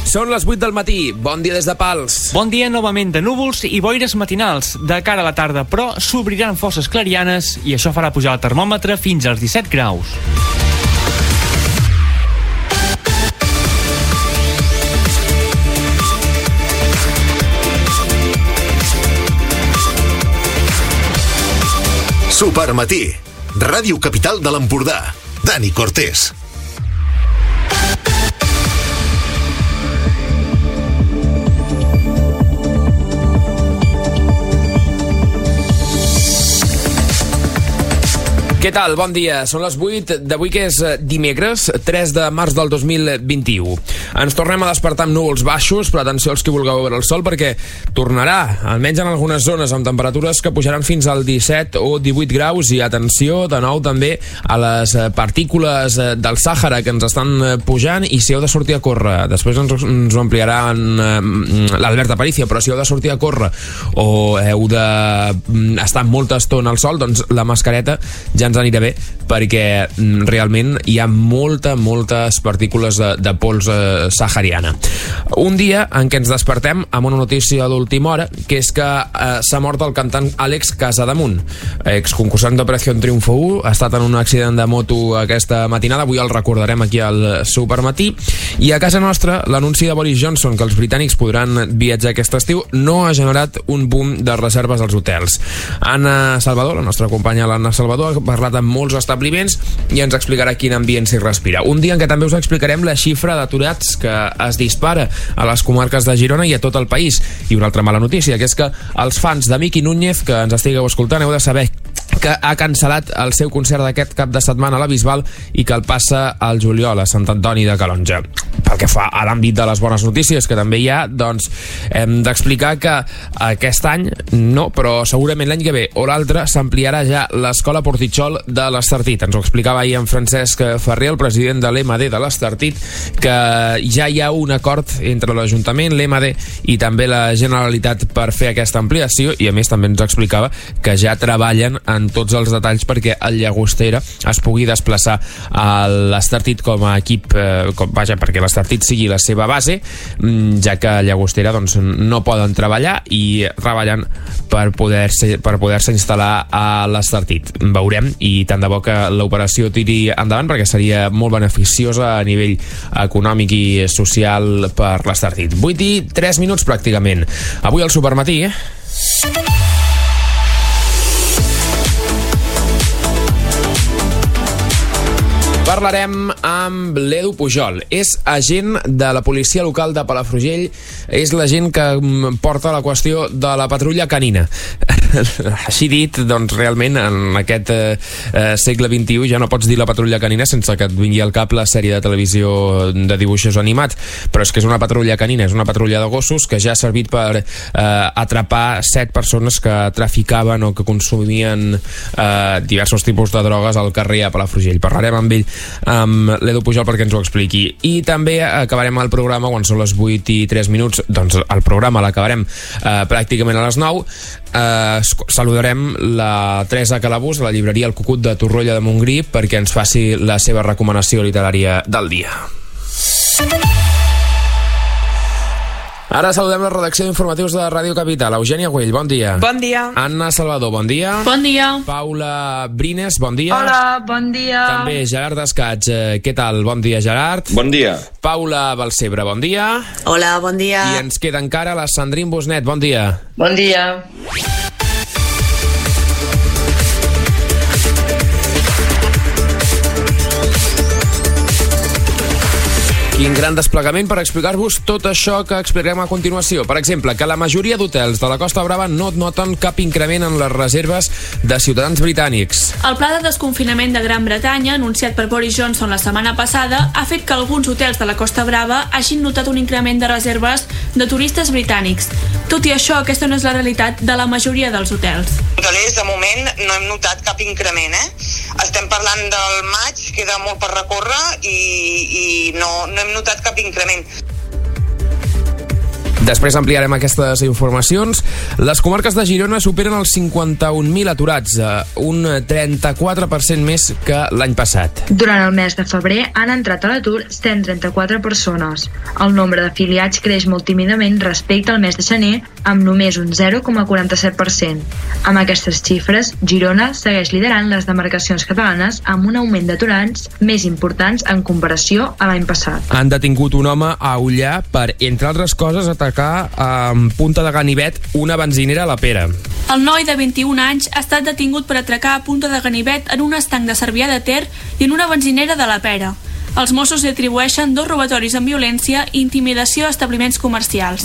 Són les 8 del matí. Bon dia des de Pals. Bon dia novament de núvols i boires matinals. De cara a la tarda, però, s'obriran fosses clarianes i això farà pujar el termòmetre fins als 17 graus. Supermatí. Ràdio Capital de l'Empordà. Dani Cortés. Què tal? Bon dia. Són les 8 d'avui, que és dimecres, 3 de març del 2021. Ens tornem a despertar amb núvols baixos, però atenció als qui vulgueu veure el sol, perquè tornarà, almenys en algunes zones, amb temperatures que pujaran fins al 17 o 18 graus, i atenció, de nou, també a les partícules del Sàhara que ens estan pujant, i si heu de sortir a córrer, després ens ho ampliarà l'Albert Aparicio, però si heu de sortir a córrer o heu d'estar molta estona al sol, doncs la mascareta ja ens anirà bé, perquè realment hi ha moltes partícules de pols sahariana. Un dia en què ens despertem amb una notícia d'última hora, que és que s'ha mort el cantant Àlex Casademunt, exconcursant d'Operació Triunfo 1, ha estat en un accident de moto aquesta matinada, avui el recordarem aquí al Supermatí. I a casa nostra, l'anunci de Boris Johnson que els britànics podran viatjar aquest estiu no ha generat un boom de reserves als hotels. Anna Salvador, la nostra companya l'Anna Salvador, ha parlat amb molts establiments i ens explicarà quin ambient s'hi respira. Un dia en què també us explicarem la xifra d'aturats que es dispara a les comarques de Girona i a tot el país. I una altra mala notícia, que és que els fans de Miki Núñez que ens estigueu escoltant heu de saber que ha cancel·lat el seu concert d'aquest cap de setmana a la Bisbal i que el passa al juliol a Sant Antoni de Calonja. Pel que fa a l'àmbit de les bones notícies que també hi ha, doncs hem d'explicar que aquest any no, però segurament l'any que ve o l'altre s'ampliarà ja l'escola Portitxol de l'Estartit. Ens ho explicava ahir en Francesc Ferrer, el president de l'EMD de l'Estartit, que ja hi ha un acord entre l'Ajuntament, l'EMD i també la Generalitat per fer aquesta ampliació, i a més també ens explicava que ja treballen en tots els detalls perquè el Llagostera es pugui desplaçar a l'Estartit com a equip, perquè l'Estartit sigui la seva base, ja que a Llagostera doncs, no poden treballar i treballen per poder-se instal·lar a l'Estartit. Veurem, i tant de bo que l'operació tiri endavant, perquè seria molt beneficiosa a nivell econòmic i social per l'Estartit. 8 i 3 minuts pràcticament. Avui al Supermatí, parlarem amb l'Edu Pujol. És agent de la policia local de Palafrugell, és l'agent que porta la qüestió de la patrulla canina. Així dit, doncs realment en aquest segle XXI ja no pots dir la patrulla canina sense que et vingui al cap la sèrie de televisió de dibuixos animats, però és que és una patrulla canina, és una patrulla de gossos que ja ha servit per atrapar 7 persones que traficaven o que consumien diversos tipus de drogues al carrer a Palafrugell. Parlarem amb ell, amb l'Edu Pujol, perquè ens ho expliqui. I també acabarem el programa quan són les 8 i 3 minuts, doncs el programa l'acabarem pràcticament a les 9. Saludarem la Teresa Calabús de la llibreria El Cucut de Torroella de Montgrí perquè ens faci la seva recomanació literària del dia. Ara saludem la redacció d'informatius de Ràdio Capital. Eugènia Güell, bon dia. Bon dia. Anna Salvador, bon dia. Bon dia. Paula Brines, bon dia. Hola, bon dia. També Gerard Escaig, què tal? Bon dia, Gerard. Bon dia. Paula Balcebre, bon dia. Hola, bon dia. I ens queda encara la Sandrine Busnet, bon dia. Bon dia. Quin gran desplegament per explicar-vos tot això que explicarem a continuació. Per exemple, que la majoria d'hotels de la Costa Brava no noten cap increment en les reserves de ciutadans britànics. El pla de desconfinament de Gran Bretanya, anunciat per Boris Johnson la setmana passada, ha fet que alguns hotels de la Costa Brava hagin notat un increment de reserves de turistes britànics. Tot i això, aquesta no és la realitat de la majoria dels hotels. Hotelers, de moment, no hem notat cap increment, Estem parlant del maig, queda molt per recórrer i no hem notat cap increment. Després ampliarem aquestes informacions. Les comarques de Girona superen els 51.000 aturats, un 34% més que l'any passat. Durant el mes de febrer han entrat a l'atur 134 persones. El nombre d'afiliats creix molt tímidament respecte al mes de gener, amb només un 0,47%. Amb aquestes xifres, Girona segueix liderant les demarcacions catalanes amb un augment d'aturats més importants en comparació a l'any passat. Han detingut un home a Ullà per, entre altres coses, atacar amb punta de ganivet una benzinera a la Pera. El noi de 21 anys ha estat detingut per atracar a punta de ganivet en un estanc de Cervià de Ter i en una benzinera de la Pera. Els Mossos li atribueixen 2 robatoris amb violència i intimidació a establiments comercials.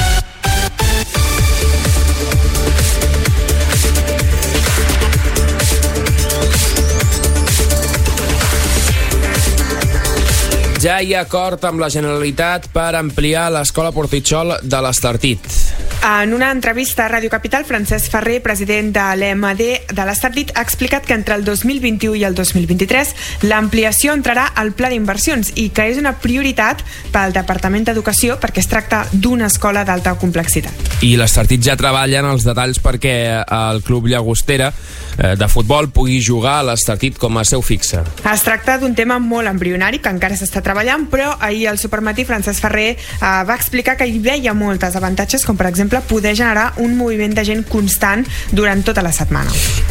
Ja hi ha acord amb la Generalitat per ampliar l'escola Portitxol de l'Estartit. En una entrevista a Ràdio Capital, Francesc Ferrer, president de l'EMD de l'Estartit, ha explicat que entre el 2021 i el 2023 l'ampliació entrarà al pla d'inversions i que és una prioritat pel Departament d'Educació perquè es tracta d'una escola d'alta complexitat. I l'Estartit ja treballa en els detalls perquè el club Llagostera de futbol pugui jugar a l'Estartit com a seu fixe. Es tracta d'un tema molt embrionari que encara s'està treballant, però ahir al Supermatí Francesc Ferrer va explicar que hi veia moltes avantatges, com per exemple poder generar un moviment de gent constant durant tota la setmana.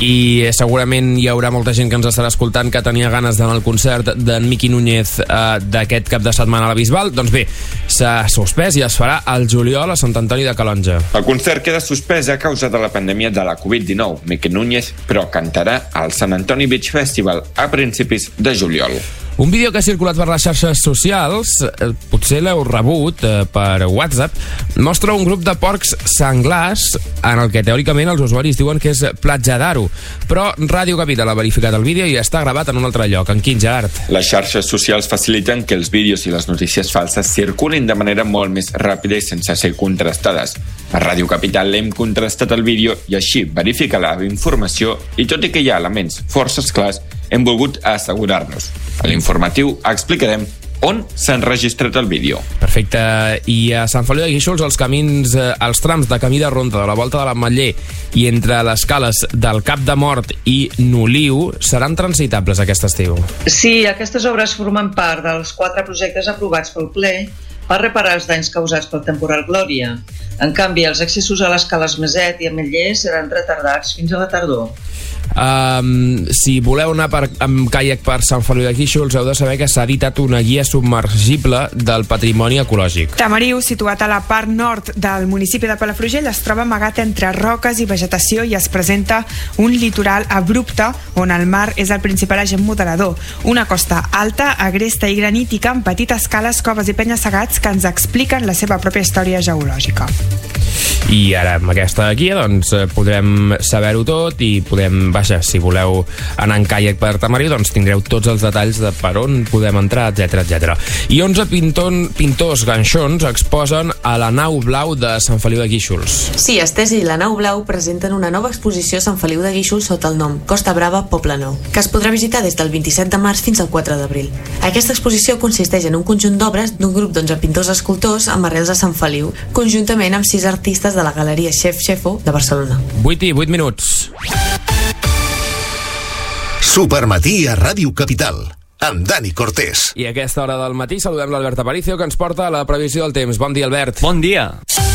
I segurament hi haurà molta gent que ens estarà escoltant que tenia ganes d'anar al concert d'en Miqui Núñez d'aquest cap de setmana a la Bisbal. Doncs bé, s'ha suspès i es farà al juliol a Sant Antoni de Calonge. El concert queda suspès a causa de la pandèmia de la Covid-19. Miqui Núñez, però, cantarà al Sant Antoni Beach Festival a principis de juliol. Un vídeo que ha circulat per les xarxes socials, potser l'heu rebut per WhatsApp, mostra un grup de porcs senglars en el que teòricament els usuaris diuen que és Platja d'Aro. Però Ràdio Capital ha verificat el vídeo i està gravat en un altre lloc, en Quim Gerard. Les xarxes socials faciliten que els vídeos i les notícies falses circulin de manera molt més ràpida i sense ser contrastades. A Ràdio Capital hem contrastat el vídeo i així verifica la informació i tot i que hi ha elements força clars, hem volgut assegurar-nos. A l'informatiu explicarem on s'ha enregistrat el vídeo. Perfecte. I a Sant Feliu de Guíxols els camins, els trams de camí de Ronda, de la Volta de l'Ametller i entre les cales del Cap de Mort i Noliu seran transitables aquest estiu. Sí, aquestes obres formen part dels 4 projectes aprovats pel ple per reparar els danys causats pel temporal Glòria. En canvi, els accessos a les cales Meset i Ametller seran retardats fins a la tardor. Si voleu anar amb caiac per Sant Feliu de Guíxols, heu de saber que s'ha editat una guia submergible del patrimoni ecològic. Tamariu, situat a la part nord del municipi de Palafrugell, es troba amagat entre roques i vegetació i es presenta un litoral abrupte on el mar és el principal agent moderador. Una costa alta, agresta i granítica amb petites cales, coves i penya-segats que ens expliquen la seva pròpia història geològica. I ara amb aquesta guia doncs podrem saber-ho tot i podem, si voleu anar en caiac per Tamariu, doncs tindreu tots els detalls de per on podem entrar, etc. I 11 pintors ganxons exposen a la nau blau de Sant Feliu de Guíxols. Sí, Estès i la nau blau presenten una nova exposició a Sant Feliu de Guíxols sota el nom Costa Brava Poble Nou, que es podrà visitar des del 27 de març fins al 4 d'abril. Aquesta exposició consisteix en un conjunt d'obres d'un grup d'11 pintors escultors amb arrels a Sant Feliu, conjuntament amb 6 artistes de la Galeria Xefo de Barcelona. 8 i 8 minuts. Supermatí a Ràdio Capital, amb Dani Cortés. I a aquesta hora del matí saludem l'Albert Aparicio, que ens porta a la previsió del temps. Bon dia, Albert. Bon dia.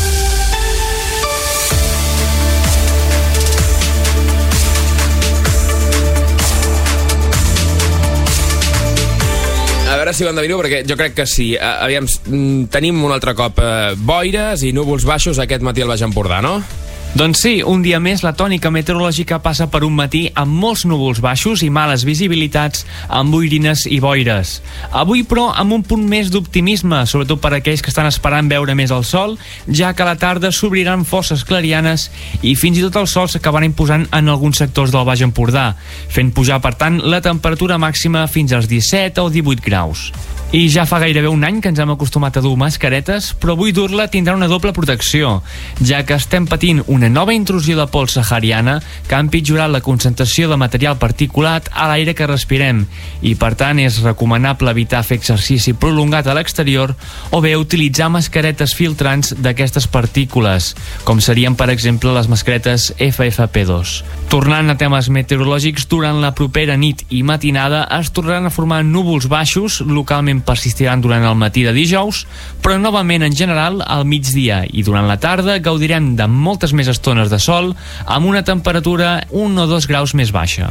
A veure si ho endevino, perquè jo crec que sí. Aviam, tenim un altre cop boires i núvols baixos aquest matí al Baix Empordà, no? Doncs sí, un dia més la tònica meteorològica passa per un matí amb molts núvols baixos i males visibilitats, amb boirines i boires. Avui, però, amb un punt més d'optimisme, sobretot per aquells que estan esperant veure més el sol, ja que a la tarda s'obriran fosses clarianes i fins i tot el sol s'acabarà imposant en alguns sectors del Baix Empordà, fent pujar, per tant, la temperatura màxima fins als 17 o 18 graus. I ja fa gairebé un any que ens hem acostumat a dur mascaretes, però avui dur-la tindrà una doble protecció, ja que estem patint una nova intrusió de pols sahariana que ha empitjorat la concentració de material particulat a l'aire que respirem, i per tant és recomanable evitar fer exercici prolongat a l'exterior o bé utilitzar mascaretes filtrants d'aquestes partícules, com serien per exemple les mascaretes FFP2. Tornant a temes meteorològics, durant la propera nit i matinada es tornaran a formar núvols baixos, localment persistiran durant el matí de dijous, però novament en general al migdia, i durant la tarda gaudirem de moltes més estones de sol amb una temperatura 1 o 2 graus més baixa.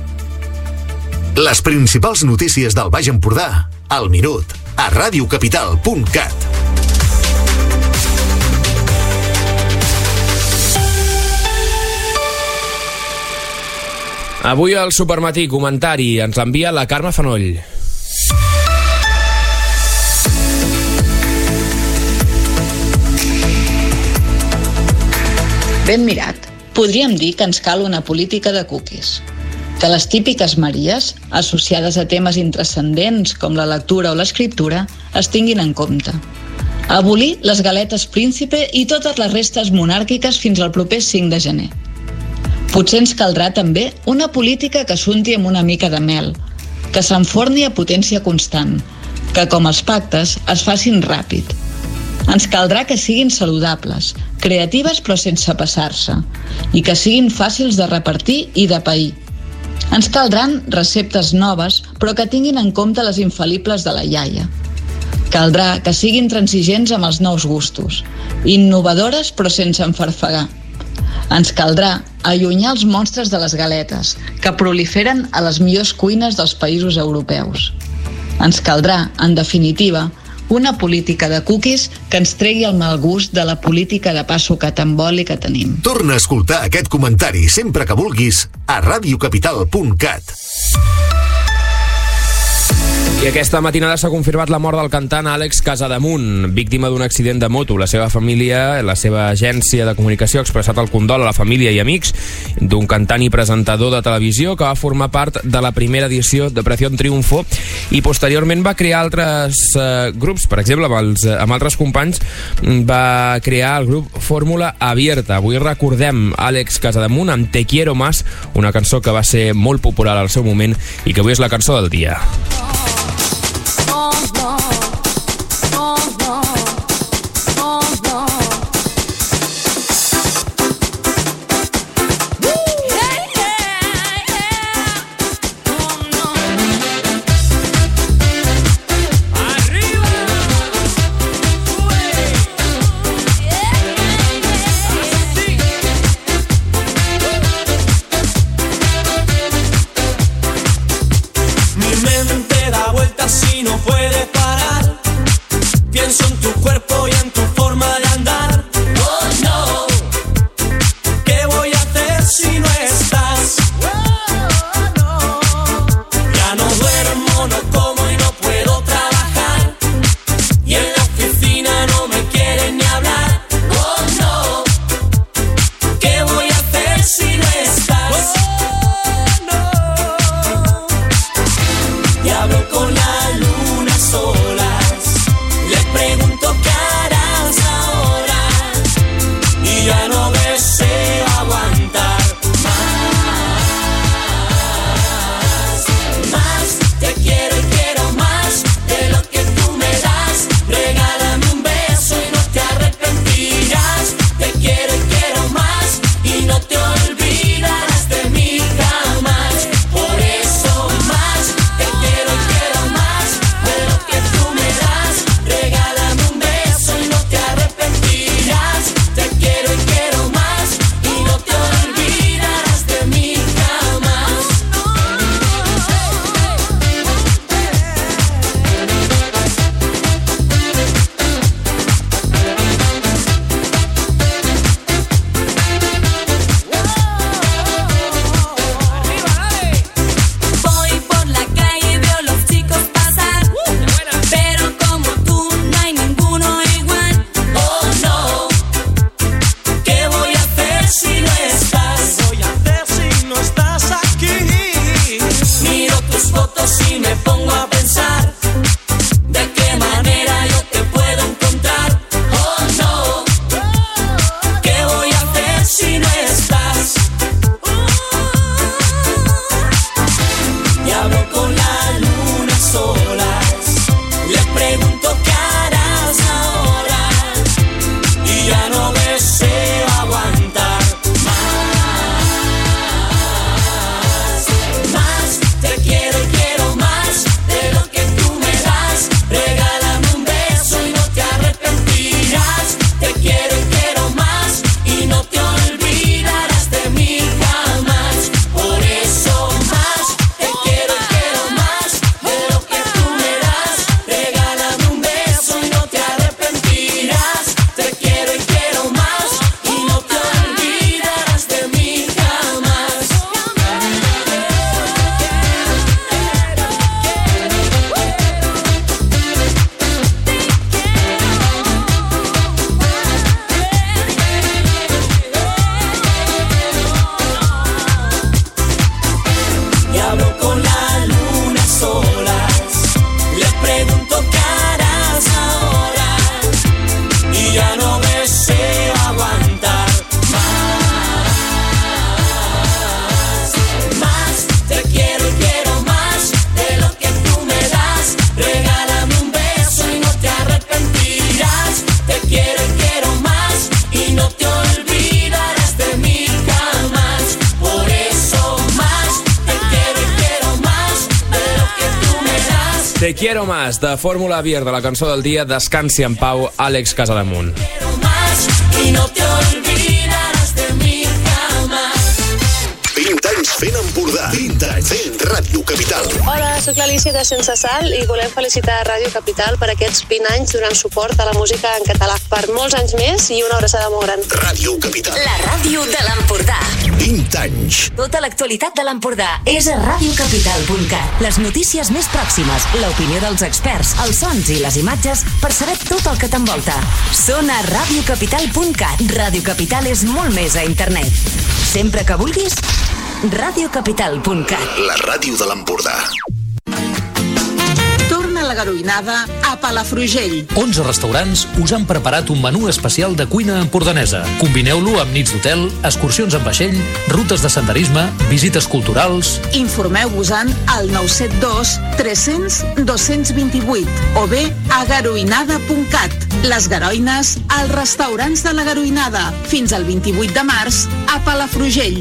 Les principals notícies del Baix Empordà al minut a radiocapital.cat. Avui al Supermatí comentari ens l'envia la Carme Fanoll. Ben mirat. Podríem dir que ens cal una política de cookies. Que les típiques maries, associades a temes intranscendents com la lectura o l'escriptura, es tinguin en compte. Abolir les galetes príncipe i totes les restes monàrquiques fins al proper 5 de gener. Potser ens caldrà també una política que s'unti amb una mica de mel, que s'enforni a potència constant, que com els pactes es facin ràpid. Ens caldrà que siguin saludables, creatives però sense passar-se, i que siguin fàcils de repartir i de pair. Ens caldran receptes noves però que tinguin en compte les infal·libles de la iaia. Caldrà que siguin transigents amb els nous gustos, innovadores però sense enfarfegar. Ens caldrà allunyar els monstres de les galetes, que proliferen a les millors cuines dels països europeus. Ens caldrà, en definitiva, una política de cookies que ens tregui el mal gust de la política de pa sucat amb oli que tenim. Torna a escoltar aquest comentari sempre que vulguis a radiocapital.cat. I aquesta matinada s'ha confirmat la mort del cantant Àlex Casademunt, víctima d'un accident de moto. La seva família, la seva agència de comunicació ha expressat el condol a la família i amics d'un cantant i presentador de televisió que va formar part de la primera edició d'Operación Triunfo i posteriorment va crear altres grups. Per exemple, amb altres companys va crear el grup Fórmula Abierta. Avui recordem Àlex Casademunt amb Te Quiero Más, una cançó que va ser molt popular al seu moment i que avui és la cançó del dia. Mi mente da Te quiero más, de Fórmula Beer, de la cançó del dia, Descansi en pau, Àlex Casademunt. Y no te olvidarás de mí jamás. 20 anys fent Empordà. 20 anys fent Ràdio Capital. Hola, sóc l'Alícia de Sense Sal i volem felicitar Ràdio Capital per aquests 20 anys donant suport a la música en català. Per molts anys més i una abraçada molt gran. Ràdio Capital. La ràdio de l'Empordà. 20 anys. Tota l'actualitat de l'Empordà és a radiocapital.cat. Les notícies més pròximes, l'opinió dels experts, els sons i les imatges per saber tot el que t'envolta. Són a radiocapital.cat. Ràdio Capital és molt més a internet. Sempre que vulguis, radiocapital.cat. La ràdio de l'Empordà. Torna la garoinada a Palafrugell. 11 restaurants us han preparat un menú especial de cuina empordanesa. Combineu-lo amb nits d'hotel, excursions en vaixell, rutes de senderisme, visites culturals... Informeu-vos-en al 972 300 228 o bé a garoinada.cat. Les Garoines, als restaurants de la Garoinada. Fins al 28 de març a Palafrugell.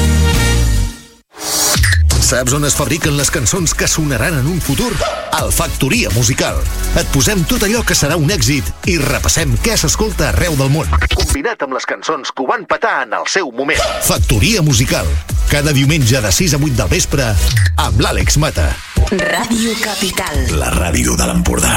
Saps on es fabriquen les cançons que sonaran en un futur? Al Factoria Musical. Et posem tot allò que serà un èxit i repassem què s'escolta arreu del món. Combinat amb les cançons que ho van petar en el seu moment. Factoria Musical. Cada diumenge de 6 a 8 del vespre amb l'Àlex Mata. Ràdio Capital. La ràdio de l'Empordà.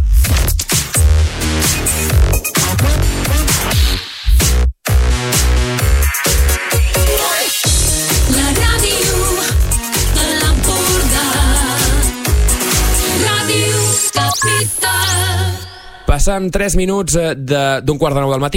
Passen 3 minuts d'un quart de 9 del matí.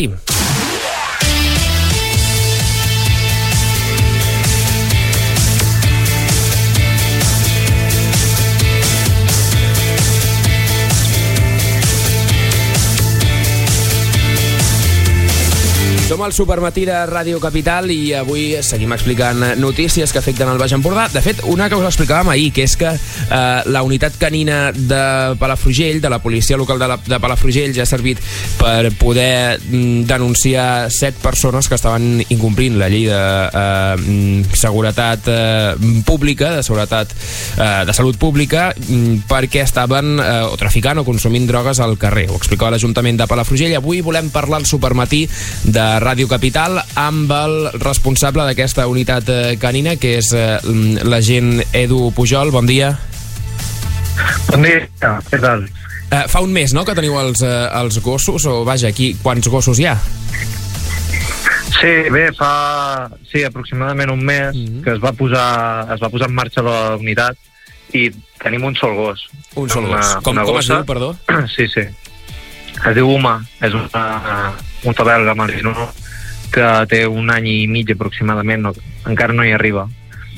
Som al Supermatí de Ràdio Capital i avui seguim explicant notícies que afecten el Baix Empordà. De fet, una que us explicàvem ahir, que és que la unitat canina de Palafrugell, de la policia local de Palafrugell, ja ha servit per poder denunciar 7 persones que estaven incomplint la llei de seguretat pública, de seguretat de salut pública, perquè estaven o traficant o consumint drogues al carrer. Ho explicava l'Ajuntament de Palafrugell. Avui volem parlar al Supermatí de Ràdio Capital amb el responsable d'aquesta unitat canina, que és l'agent Edu Pujol. Bon dia. Bon dia, què tal? Fa un mes, no?, que teniu els gossos, o vaja, aquí quants gossos hi ha? Sí, bé, fa aproximadament un mes que es va posar en marxa la unitat i tenim un sol gos. Un sol gos. Com es diu, perdó? Sí. Es diu Uma, és un belga malinois que té 1 any i mig aproximadament, encara no hi arriba.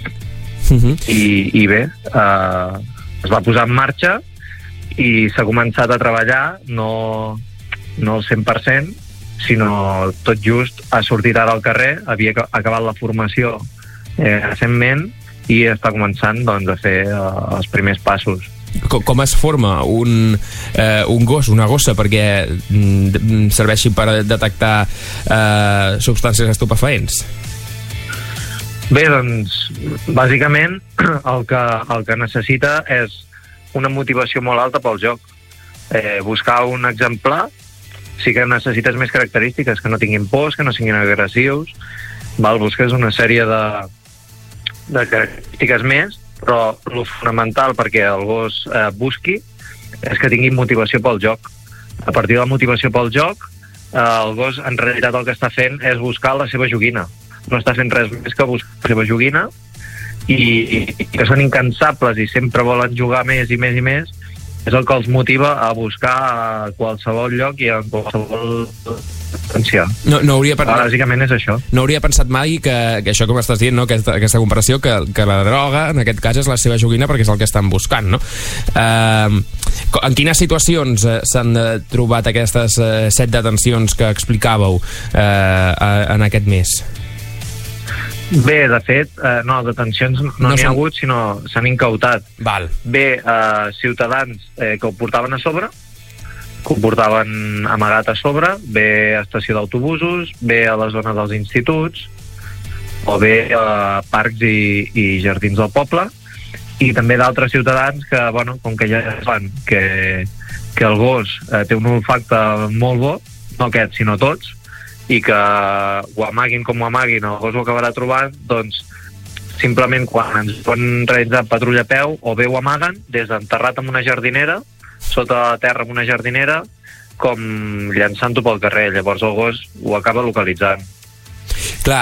I bé, es va posar en marxa i s'ha començat a treballar, no al 100%, sinó tot just ha sortit ara al carrer, havia acabat la formació recentment i està començant a fer els primers passos. Com es forma un gos, una gossa, perquè serveixi per detectar substàncies estupefaents? Bé, doncs, bàsicament el que necessita és una motivació molt alta pel joc. Buscar un exemplar, sí que necessites més característiques, que no tinguin pors, que no siguin agressius, busques una sèrie de característiques més, però el fonamental perquè el gos busqui és que tingui motivació pel joc. A partir de la motivació pel joc, el gos en realitat el que està fent és buscar la seva joguina. No està fent res més que buscar la seva joguina i que són incansables i sempre volen jugar més i més i més. És el que els motiva a buscar a qualsevol lloc i a qualsevol atenció. Bàsicament és això. No hauria pensat mai que això que m'estàs dient, no? Aquesta comparació, que la droga en aquest cas és la seva joguina perquè és el que estan buscant, no? En quines situacions s'han trobat aquestes 7 detencions que explicàveu en aquest mes? Bé, de fet, no, detencions no n'hi ha hagut, sinó s'han incautat. Bé, ciutadans que ho portaven a sobre, que ho portaven amagat a sobre, bé a estació d'autobusos, bé a la zona dels instituts, o bé a parcs i jardins del poble, i també d'altres ciutadans que, bueno, com que ja saben que el gos té un olfacte molt bo, no aquest, sinó tots, i que ho amaguin com ho amaguin, el gos ho acabarà trobant, doncs simplement quan ens poden realitzar patrulla a peu, o bé ho amaguen des d'enterrat en una jardinera, sota la terra en una jardinera, com llançant-ho pel carrer. Llavors el gos ho acaba localitzant. Clar,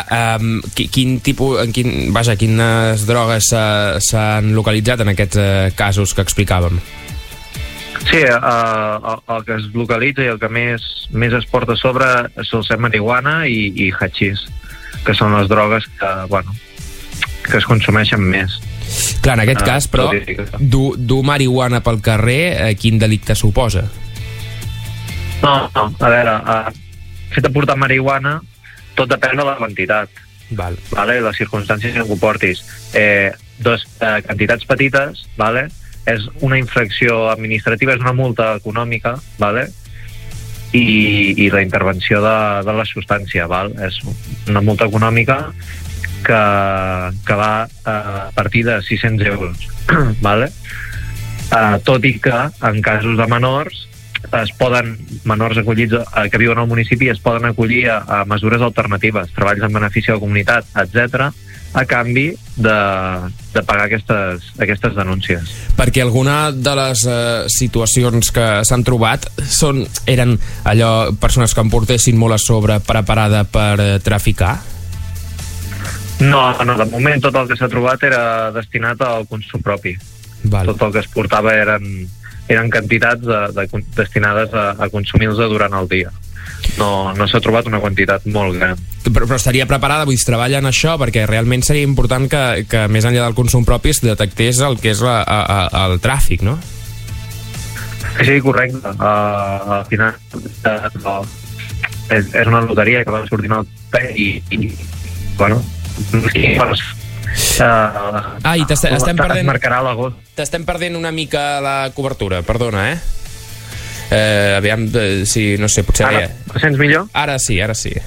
quines drogues s'han localitzat en aquests casos que explicàvem? Sí, el que es localitza i el que més es porta a sobre sol ser marihuana i hachís, que són les drogues que es consumeixen més. Clar, en aquest cas, però, dur marihuana pel carrer, quin delicte suposa? No, a veure, fet de portar marihuana tot depèn de la quantitat. Vale? Les circumstàncies en què ho portis. Quantitats petites, vale? És una infracció administrativa, és una multa econòmica, vale? I la intervenció de la substància, val? És una multa econòmica que va a partir de 600 euros, vale? Tot i que en casos de menors menors acollits que viuen al municipi es poden acollir a mesures alternatives, treballs en benefici de la comunitat, etc., a canvi de pagar aquestes denúncies. Perquè alguna de les situacions que s'han trobat eren allò, persones que em portessin molt a sobre preparada per traficar? No, de moment tot el que s'ha trobat era destinat al consum propi. Tot el que es portava eren quantitats destinades a consumir-los durant el dia. No s'ha trobat una quantitat molt gran. Però estaria preparada, vull dir, treballa en això, perquè realment seria important que més enllà del consum propi es detectés el que és el tràfic, no? Sí, correcte. Al final és una loteria que va sortint al peu i bueno, i t'estem perdent... Es marcarà l'agost. T'estem perdent una mica la cobertura, perdona, aviam, no sé, potser... Ara, sents millor? Ara sí.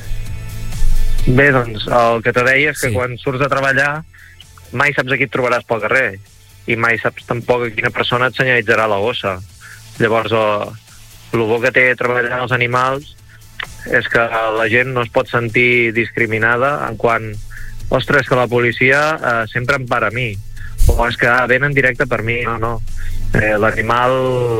Bé, doncs, el que te deia és que quan surts a treballar mai saps a qui et trobaràs pel carrer i mai saps tampoc a quina persona et senyalitzarà la gossa. Llavors, el bo que té treballar els animals és que la gent no es pot sentir discriminada en quant ostres, que la policia sempre em para a mi, o és que venen directe per mi. No. L'animal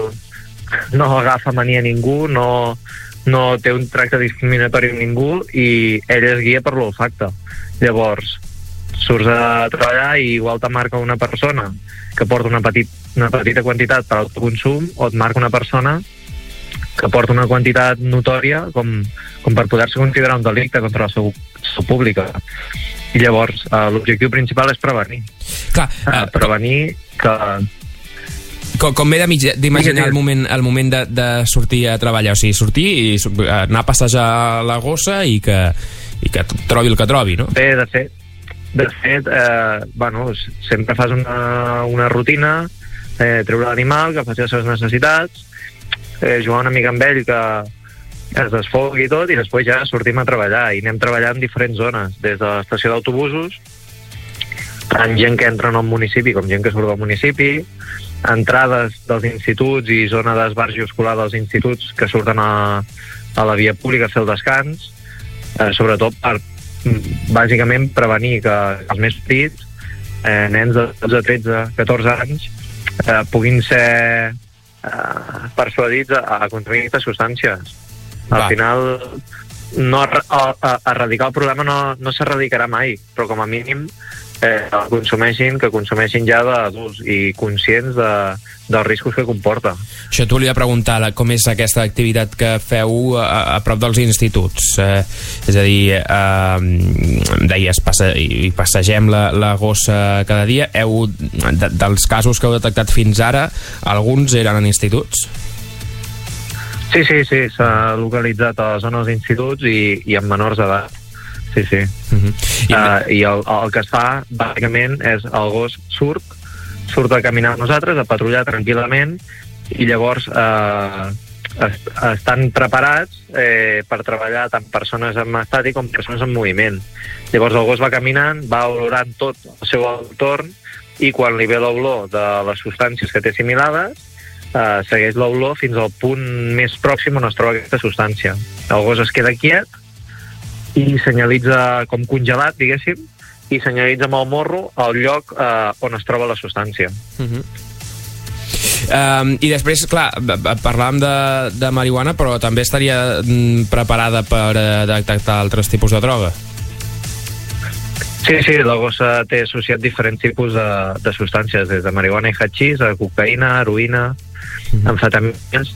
no agafa mania a ningú, no té un tracte discriminatori amb ningú i ell es guia per l'olfacte. Llavors, surts a treballar i igual te marca una persona que porta una petita quantitat per autoconsum, o et marca una persona que porta una quantitat notòria com per poder-se considerar un delicte contra la salut pública. I llavors l'objectiu principal és prevenir. Clar, prevenir que... Com m'he d'imaginar el moment de sortir a treballar, o sigui, sortir i anar a passejar la gossa i que trobi el que trobi, no? Bé, de fet, sempre fas una rutina, treure l'animal, que faci les seves necessitats, jugar una mica amb ell, que es desfogui i tot, i després ja sortim a treballar i anem treballant en diferents zones, des de l'estació d'autobusos, tant gent que entra en el municipi com gent que surt del municipi, entrades dels instituts i zona d'esbarjo escolar dels instituts que surten a la via pública a fer el descans, sobretot per bàsicament prevenir que els més petits, nens de 12, 13, 14 anys, puguin ser persuadits a consumir aquestes substàncies. Al final, erradicar el problema no s'erradicarà mai, però com a mínim que consumeixin ja d'adults i conscients dels riscos que comporta. Això t'ho volia preguntar, com és aquesta activitat que feu a prop dels instituts? És a dir, deies, passegem la gossa cada dia. Dels casos que heu detectat fins ara, alguns eren en instituts? Sí, s'ha localitzat a les zones d'instituts i en menors d'edat. Sí. I el que es fa, bàsicament, és el gos surt a caminar amb nosaltres, a patrullar tranquil·lament, i llavors estan preparats per treballar tant persones en estàtic com persones en moviment. Llavors el gos va caminant, va olorant tot el seu entorn i quan li ve l'olor de les substàncies que té assimilades, segueix l'olor fins al punt més pròxim on es troba aquesta substància. El gos es queda quiet i senyalitza com congelat, diguéssim, i senyalitza amb el morro el lloc on es troba la substància. I després, clar, parlàvem de marihuana, però també estaria preparada per detectar altres tipus de droga. Sí, la gossa té associat diferents tipus de substàncies, des de marihuana i hachís, a cocaïna, heroïna, amfetamines.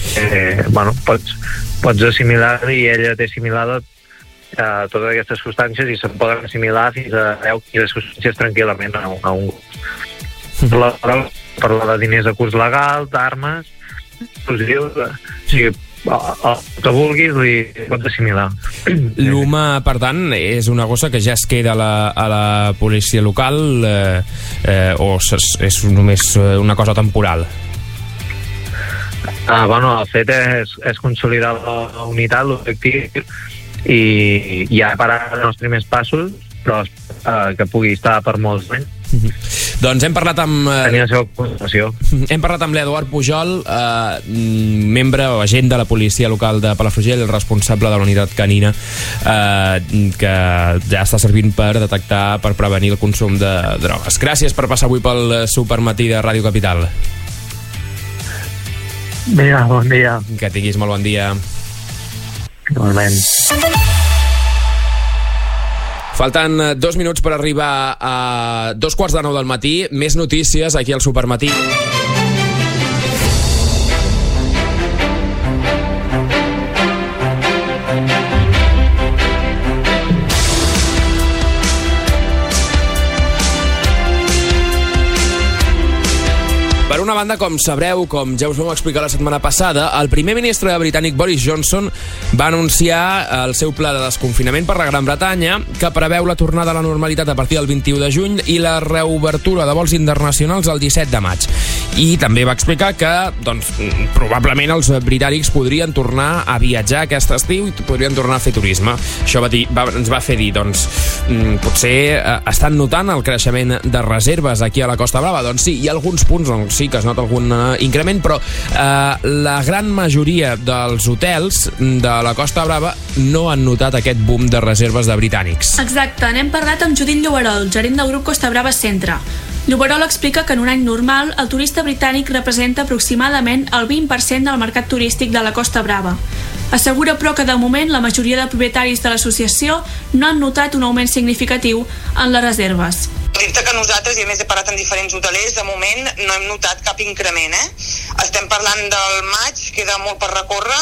Pots assimilar, i ella té assimilada totes aquestes substàncies, i se'n poden assimilar fins a 10 quilos de substàncies tranquil·lament a un gos. Parlar de diners a curs legal, d'armes, explosius, o sigui, el que vulguis li pots assimilar. L'huma, per tant, és una gossa que ja es queda a la policia local o és només una cosa temporal? El fet és consolidar la unitat, l'objectiu, i ja parar els primers passos, però que pugui estar per molts anys. Doncs hem parlat amb tenir la seva ocupació. Hem parlat amb l'Eduard Pujol, membre o agent de la policia local de Palafrugell, el responsable de la unitat canina, que ja està servint per detectar, per prevenir el consum de drogues. Gràcies per passar avui pel Supermatí de Ràdio Capital. Vinga, bon dia. Que tinguis molt bon dia. Igualment. Falten 2 minuts per arribar a 2:45 del matí. Més notícies aquí al Supermatí. Per una banda, com sabreu, com ja us vam explicar la setmana passada, el primer ministre britànic Boris Johnson va anunciar el seu pla de desconfinament per la Gran Bretanya, que preveu la tornada a la normalitat a partir del 21 de juny i la reobertura de vols internacionals el 17 de maig. I també va explicar que, doncs, probablement els britànics podrien tornar a viatjar aquest estiu i podrien tornar a fer turisme. Això ens va fer dir, doncs, potser estan notant el creixement de reserves aquí a la Costa Brava. Doncs sí, hi ha alguns punts on sí que es nota algun increment, però la gran majoria dels hotels de la Costa Brava no han notat aquest boom de reserves de britànics. Exacte, n'hem parlat amb Judit Lloberol, gerent del grup Costa Brava Centre. Lloberol explica que en un any normal el turista britànic representa aproximadament el 20% del mercat turístic de la Costa Brava. Assegura, però, que de moment la majoria de propietaris de l'associació no han notat un augment significatiu en les reserves. Dir-te que nosaltres, i a més he parlat amb diferents hotelers, de moment no hem notat cap increment. Estem parlant del maig, queda molt per recórrer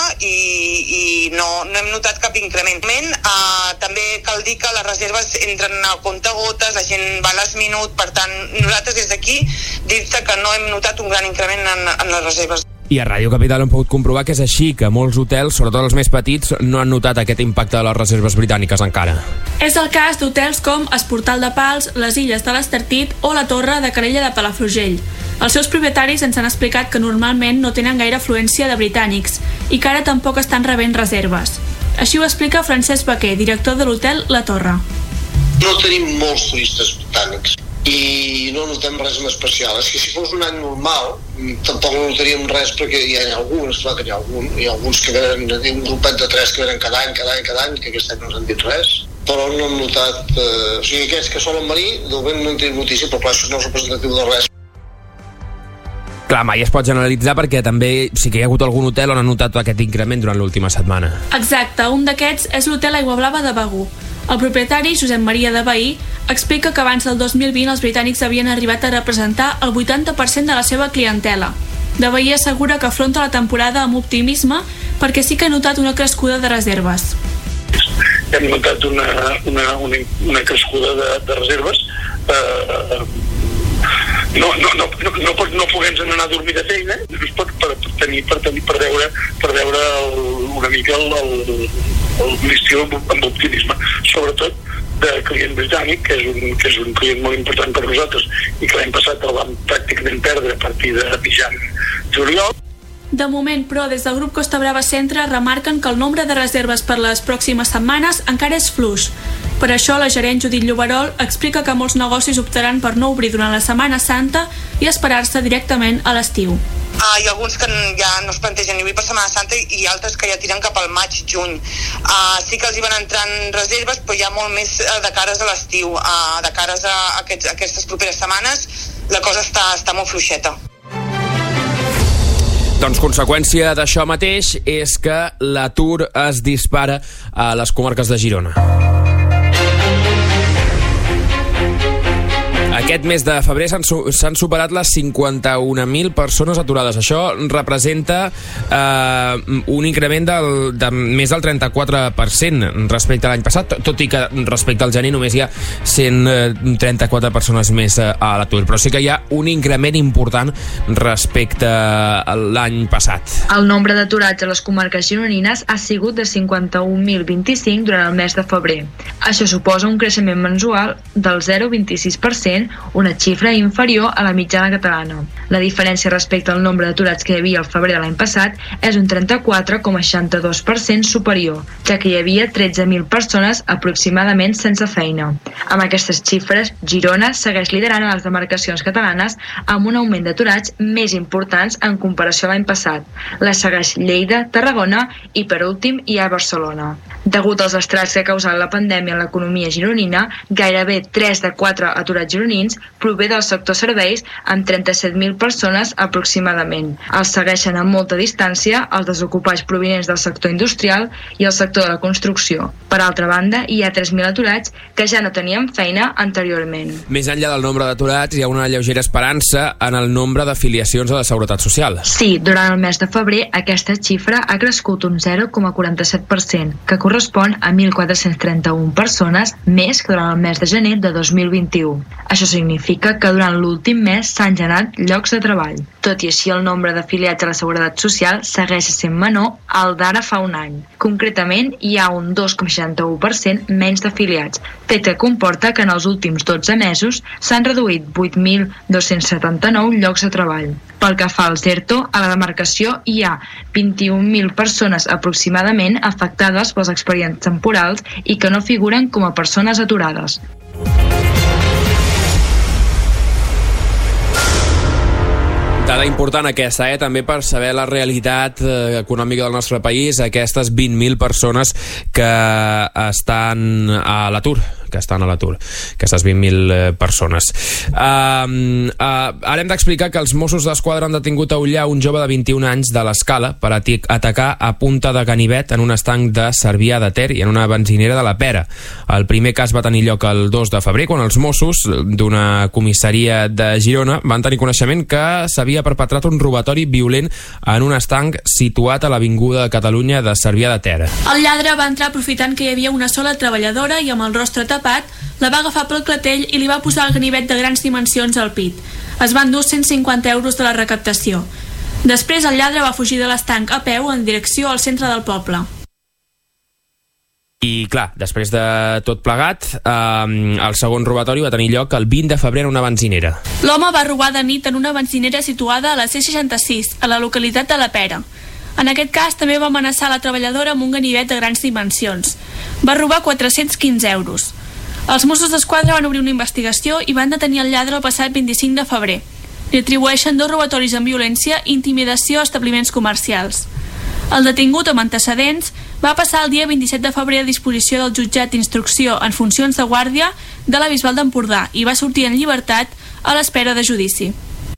i no hem notat cap increment. També cal dir que les reserves entren a comptagotes, la gent va a last minute, per tant, nosaltres des d'aquí dir-te que no hem notat un gran increment en les reserves. I a Ràdio Capital hem pogut comprovar que és així, que molts hotels, sobretot els més petits, no han notat aquest impacte de les reserves britàniques encara. És el cas d'hotels com Esportal de Pals, les Illes de l'Estartit o la Torre de Calella de Palafrugell. Els seus propietaris ens han explicat que normalment no tenen gaire afluència de britànics i que ara tampoc estan rebent reserves. Així ho explica Francesc Baquer, director de l'hotel La Torre. No tenim molts turistes britànics i no notem res en especial. És que si fos un any normal tampoc no notaríem res, perquè hi ha alguns, clar que hi ha alguns que venen, un grupet de 3 que venen cada any, que aquest any no ens han dit res, però no hem notat, o sigui, aquests que solen venir, de moment no en tenim notícia, però clar, això no és representatiu de res. Clar, mai es pot generalitzar perquè també sí que hi ha hagut algun hotel on han notat aquest increment durant l'última setmana. Exacte, un d'aquests és l'hotel Aigua Blava de Begur. El propietari, Josep Maria de Bahí, explica que abans del 2020 els britànics havien arribat a representar el 80% de la seva clientela. De Bahí assegura que afronta la temporada amb optimisme perquè sí que ha notat una crescuda de reserves. Hem notat una crescuda de reserves. No puguem anar a dormir de feina, per veure una mica l'estiu amb optimisme, sobretot de client britànic, que és un client molt important per nosaltres i que l'any passat el vam pràcticament perdre a partir de mitjan juliol. De moment, però, des del grup Costa Brava Centre remarquen que el nombre de reserves per les pròximes setmanes encara és fluix Per això, la gerent Judit Lloberol explica que molts negocis optaran per no obrir durant la Setmana Santa i esperar-se directament a l'estiu. Hi ha alguns que ja no es plantegen ni avui per Setmana Santa i altres que ja tiren cap al maig-juny. Sí que els hi van entrant reserves, però ja molt més de cares a l'estiu. De cares a aquestes properes setmanes, la cosa està molt fluixeta. Doncs conseqüència d'això mateix és que l'atur es dispara a les comarques de Girona. Aquest mes de febrer s'han superat les 51.000 persones aturades. Això representa un increment de més del 34% respecte a l'any passat, tot i que respecte al gener només hi ha 134 persones més a l'atur. Però sí que hi ha un increment important respecte a l'any passat. El nombre d'aturats a les comarques gironines ha sigut de 51.025 durant el mes de febrer. Això suposa un creixement mensual del 0,26%, una xifra inferior a la mitjana catalana. La diferència respecte al nombre d'aturats que hi havia al febrer de l'any passat és un 34,62% superior, ja que hi havia 13.000 persones aproximadament sense feina. Amb aquestes xifres, Girona segueix liderant a les demarcacions catalanes amb un augment d'aturats més importants en comparació a l'any passat. La segueix Lleida, Tarragona i, per últim, hi ha Barcelona. Degut als estralls que ha causat la pandèmia en l'economia gironina, gairebé 3 de 4 aturats gironins prové del sector serveis amb 37.000 persones aproximadament. Els segueixen a molta distància els desocupats provinents del sector industrial i el sector de la construcció. Per altra banda, hi ha 3.000 aturats que ja no tenien feina anteriorment. Més enllà del nombre d'aturats, hi ha una lleugera esperança en el nombre d'afiliacions a la Seguretat Social. Sí, durant el mes de febrer aquesta xifra ha crescut un 0,47%, que correspon a 1.431 persones més que durant el mes de gener de 2021. Això significa que durant l'últim mes s'han generat llocs de treball. Tot i així, el nombre d'afiliats a la Seguretat Social segueix sent menor al d'ara fa un any. Concretament, hi ha un 2,61% menys d'afiliats, fet que comporta que en els últims 12 mesos s'han reduït 8.279 llocs de treball. Pel que fa als ERTO, a la demarcació hi ha 21.000 persones aproximadament afectades pels expedients temporals i que no figuren com a persones aturades. Dada important aquesta, també per saber la realitat econòmica del nostre país, aquestes 20.000 persones que estan a l'atur, aquestes 20.000 persones. Ara hem d'explicar que els Mossos d'Esquadra han detingut a Ullà un jove de 21 anys de l'Escala per atacar a punta de ganivet en un estanc de Cervià de Ter i en una benzinera de la Pera. El primer cas va tenir lloc el 2 de febrer, quan els Mossos d'una comissaria de Girona van tenir coneixement que s'havia perpetrat un robatori violent en un estanc situat a l'Avinguda de Catalunya de Cervià de Ter. El lladre va entrar aprofitant que hi havia una sola treballadora i amb el rostre tapat, la va agafar pel clatell i li va posar el ganivet de grans dimensions al pit. Es van dur 150 euros de la recaptació. Després el lladre va fugir de l'estanc a peu en direcció al centre del poble. I clar, després de tot plegat, el segon robatori va tenir lloc el 20 de febrer en una benzinera. L'home va robar de nit en una benzinera situada a la C66, a la localitat de la Pera. En aquest cas també va amenaçar la treballadora amb un ganivet de grans dimensions. Va robar 415 euros. Els Mossos d'Esquadra van obrir una investigació i van detenir el lladre el passat 25 de febrer. Li atribueixen 2 robatoris amb violència i intimidació a establiments comercials. El detingut amb antecedents va passar el dia 27 de febrer a disposició del jutjat d'instrucció en funcions de guàrdia de la Bisbal d'Empordà i va sortir en llibertat a l'espera de judici.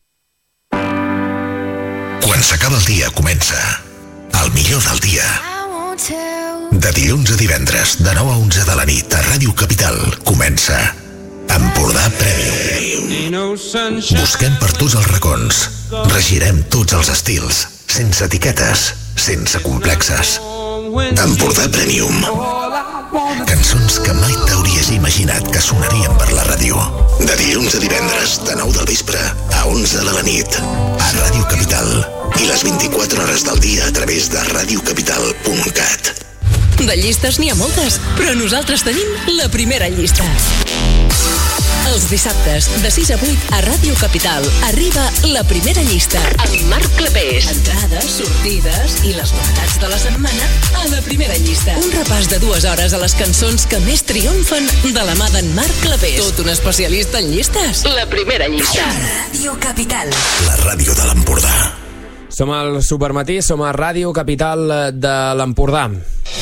Quan s'acaba el dia comença el millor del dia. De dilluns a divendres, de 9 a 11 de la nit, a Ràdio Capital, comença Empordà Premium. Busquem per tots els racons, regirem tots els estils, sense etiquetes, sense complexes. Empordà Premium. Cançons que mai t'hauries imaginat que sonarien per la ràdio. De dilluns a divendres, de 9 del vespre a 11 de la nit, a Ràdio Capital. I les 24 hores del dia a través de radiocapital.cat. De llistes n'hi ha moltes, però nosaltres tenim la primera llista. Els dissabtes, de 6 a 8, a Ràdio Capital, arriba La Primera Llista. Amb Marc Clapés. Entrades, sortides i les novetats de la setmana a La Primera Llista. Un repàs de 2 hores a les cançons que més triomfen de la mà d'en Marc Clapés. Tot un especialista en llistes. La Primera Llista. Ràdio Capital. La ràdio de l'Empordà. Som al Supermatí, som a Ràdio Capital de l'Empordà.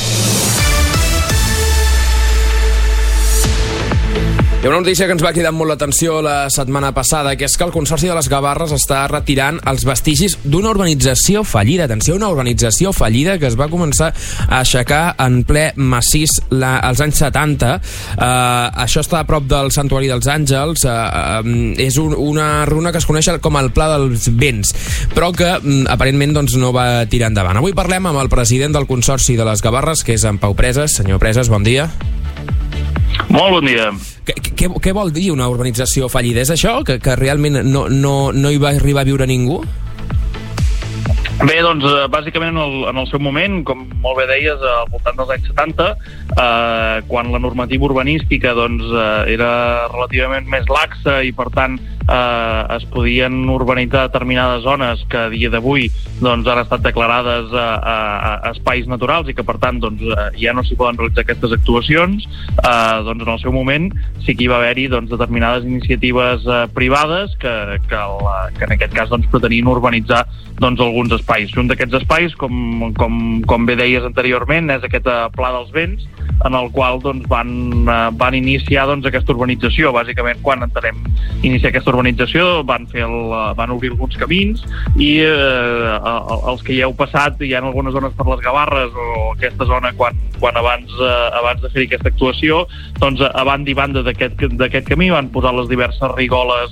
Hi ha una notícia que ens va cridar molt l'atenció la setmana passada, que és que el Consorci de les Gavarres està retirant els vestigis d'una urbanització fallida. Atenció, una urbanització fallida que es va començar a aixecar en ple massís als anys 70. Això està a prop del Santuari dels Àngels. És una runa que es coneix com el Pla dels Vents, però que aparentment no va tirar endavant. Avui parlem amb el president del Consorci de les Gavarres, que és en Pau Presas. Senyor Presas, bon dia. Molt bon dia. Què vol dir una urbanització fallida? És això? Que realment no hi va arribar a viure ningú? Bé, doncs, bàsicament en el seu moment, com molt bé deies, al voltant dels anys 70, quan la normativa urbanística era relativament més laxa i, per tant, es podien urbanitzar determinades zones que a dia d'avui han estat declarades espais naturals i que, per tant, ja no s'hi poden realitzar aquestes actuacions. En el seu moment sí que hi va haver-hi determinades iniciatives privades que en aquest cas pretenien urbanitzar alguns espais. Un d'aquests espais, com bé deies anteriorment, és aquest Pla dels Vents, en el qual van iniciar aquesta urbanització. Bàsicament, quan entenem iniciar aquesta urbanització, van obrir alguns camins i els que hi heu passat, hi ha algunes zones per les Gavarres o aquesta zona quan abans de fer aquesta actuació, a banda i banda d'aquest camí van posar les diverses rigoles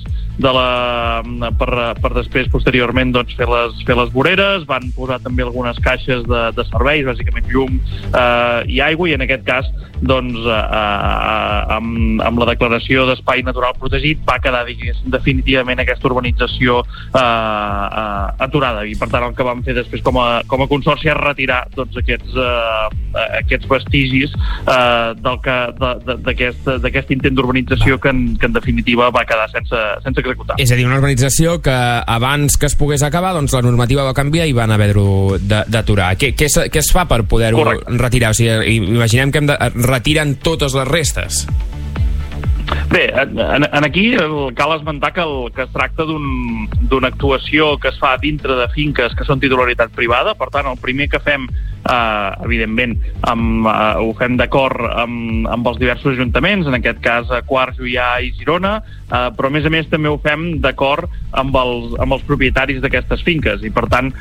per després, posteriorment, fer les voreres, van posar també algunes caixes de serveis, bàsicament llum i aigua, i en aquest cas amb la declaració d'espai natural protegit va quedar definitivament aquesta urbanització aturada, i per tant el que vam fer després com a consorci és retirar aquests vestigis d'aquest intent d'urbanització que en definitiva va quedar sense executar. És a dir, una urbanització que abans que es pogués acabar, la normativa va canviar i van haver-ho d'aturar. Què es fa per poder-ho retirar? O sigui, imaginem que retiren totes les restes. Bé, aquí cal esmentar que es tracta d'una actuació que es fa dintre de finques que són titularitat privada. Per tant, el primer que fem, evidentment, ho fem d'acord amb els diversos ajuntaments, en aquest cas Quart, Juià i Girona, però a més també ho fem d'acord amb els propietaris d'aquestes finques, i per tant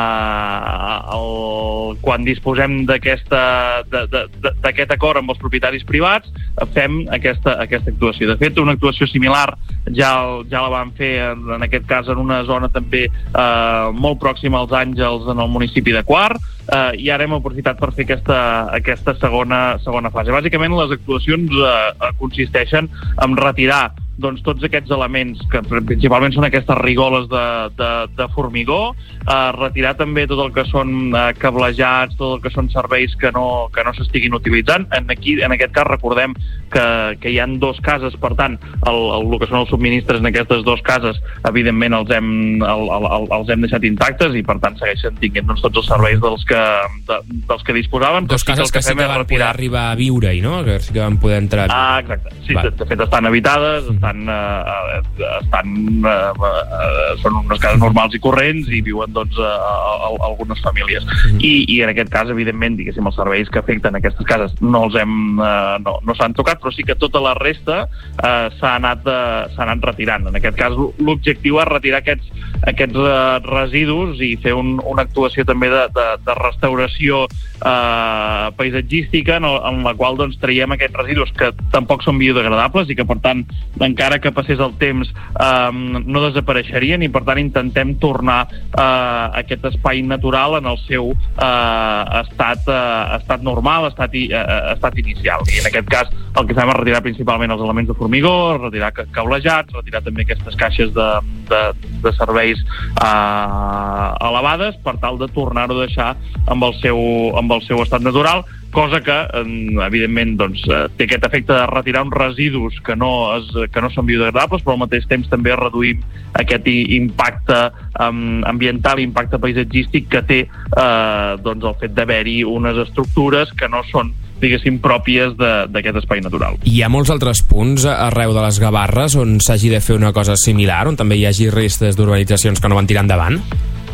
quan disposem d'aquest acord amb els propietaris privats fem aquesta actuació. De fet, una actuació similar ja la vam fer en aquest cas en una zona també molt pròxima als Àngels, en el municipi de Quart, i ara hem aprofitat per fer aquesta segona fase. Bàsicament les actuacions consisteixen en retirar tots aquests elements, que principalment són aquestes rigoles de formigó, retirar també tot el que són cablejats, tot el que són serveis que no s'estiguin utilitzant. En aquest cas recordem que hi ha 2 cases, per tant, el que són els subministres en aquestes 2 cases, evidentment els hem deixat intactes i per tant segueixen tinguent tots els serveis dels que disposaven. 2 cases que sí que van poder arribar a viure-hi, no? Que sí que van poder entrar. Exacte. Sí, de fet estan habitades, són unes cases normals i corrents i viuen algunes famílies. I en aquest cas, evidentment, diguéssim, els serveis que afecten aquestes cases no s'han tocat, però sí que tota la resta s'ha anat retirant. En aquest cas, l'objectiu és retirar aquests residus i fer una actuació també de restauració paisatgística en la qual traiem aquests residus que tampoc són biodegradables i que, per tant, encara que passés el temps no desapareixerien, i per tant intentem tornar aquest espai natural en el seu estat normal, estat inicial. I en aquest cas el que fem és retirar principalment els elements de formigó, retirar cablejats, retirar també aquestes caixes de serveis elevades per tal de tornar-ho a deixar amb el seu estat natural, cosa que, evidentment, doncs, té aquest efecte de retirar uns residus que no són biodegradables, però al mateix temps també reduïm aquest impacte ambiental i impacte paisatgístic que té doncs, el fet d'haver-hi unes estructures que no són, diguéssim, pròpies d'aquest espai natural. Hi ha molts altres punts arreu de les Gavarres on s'hagi de fer una cosa similar, on també hi hagi restes d'urbanitzacions que no van tirar endavant?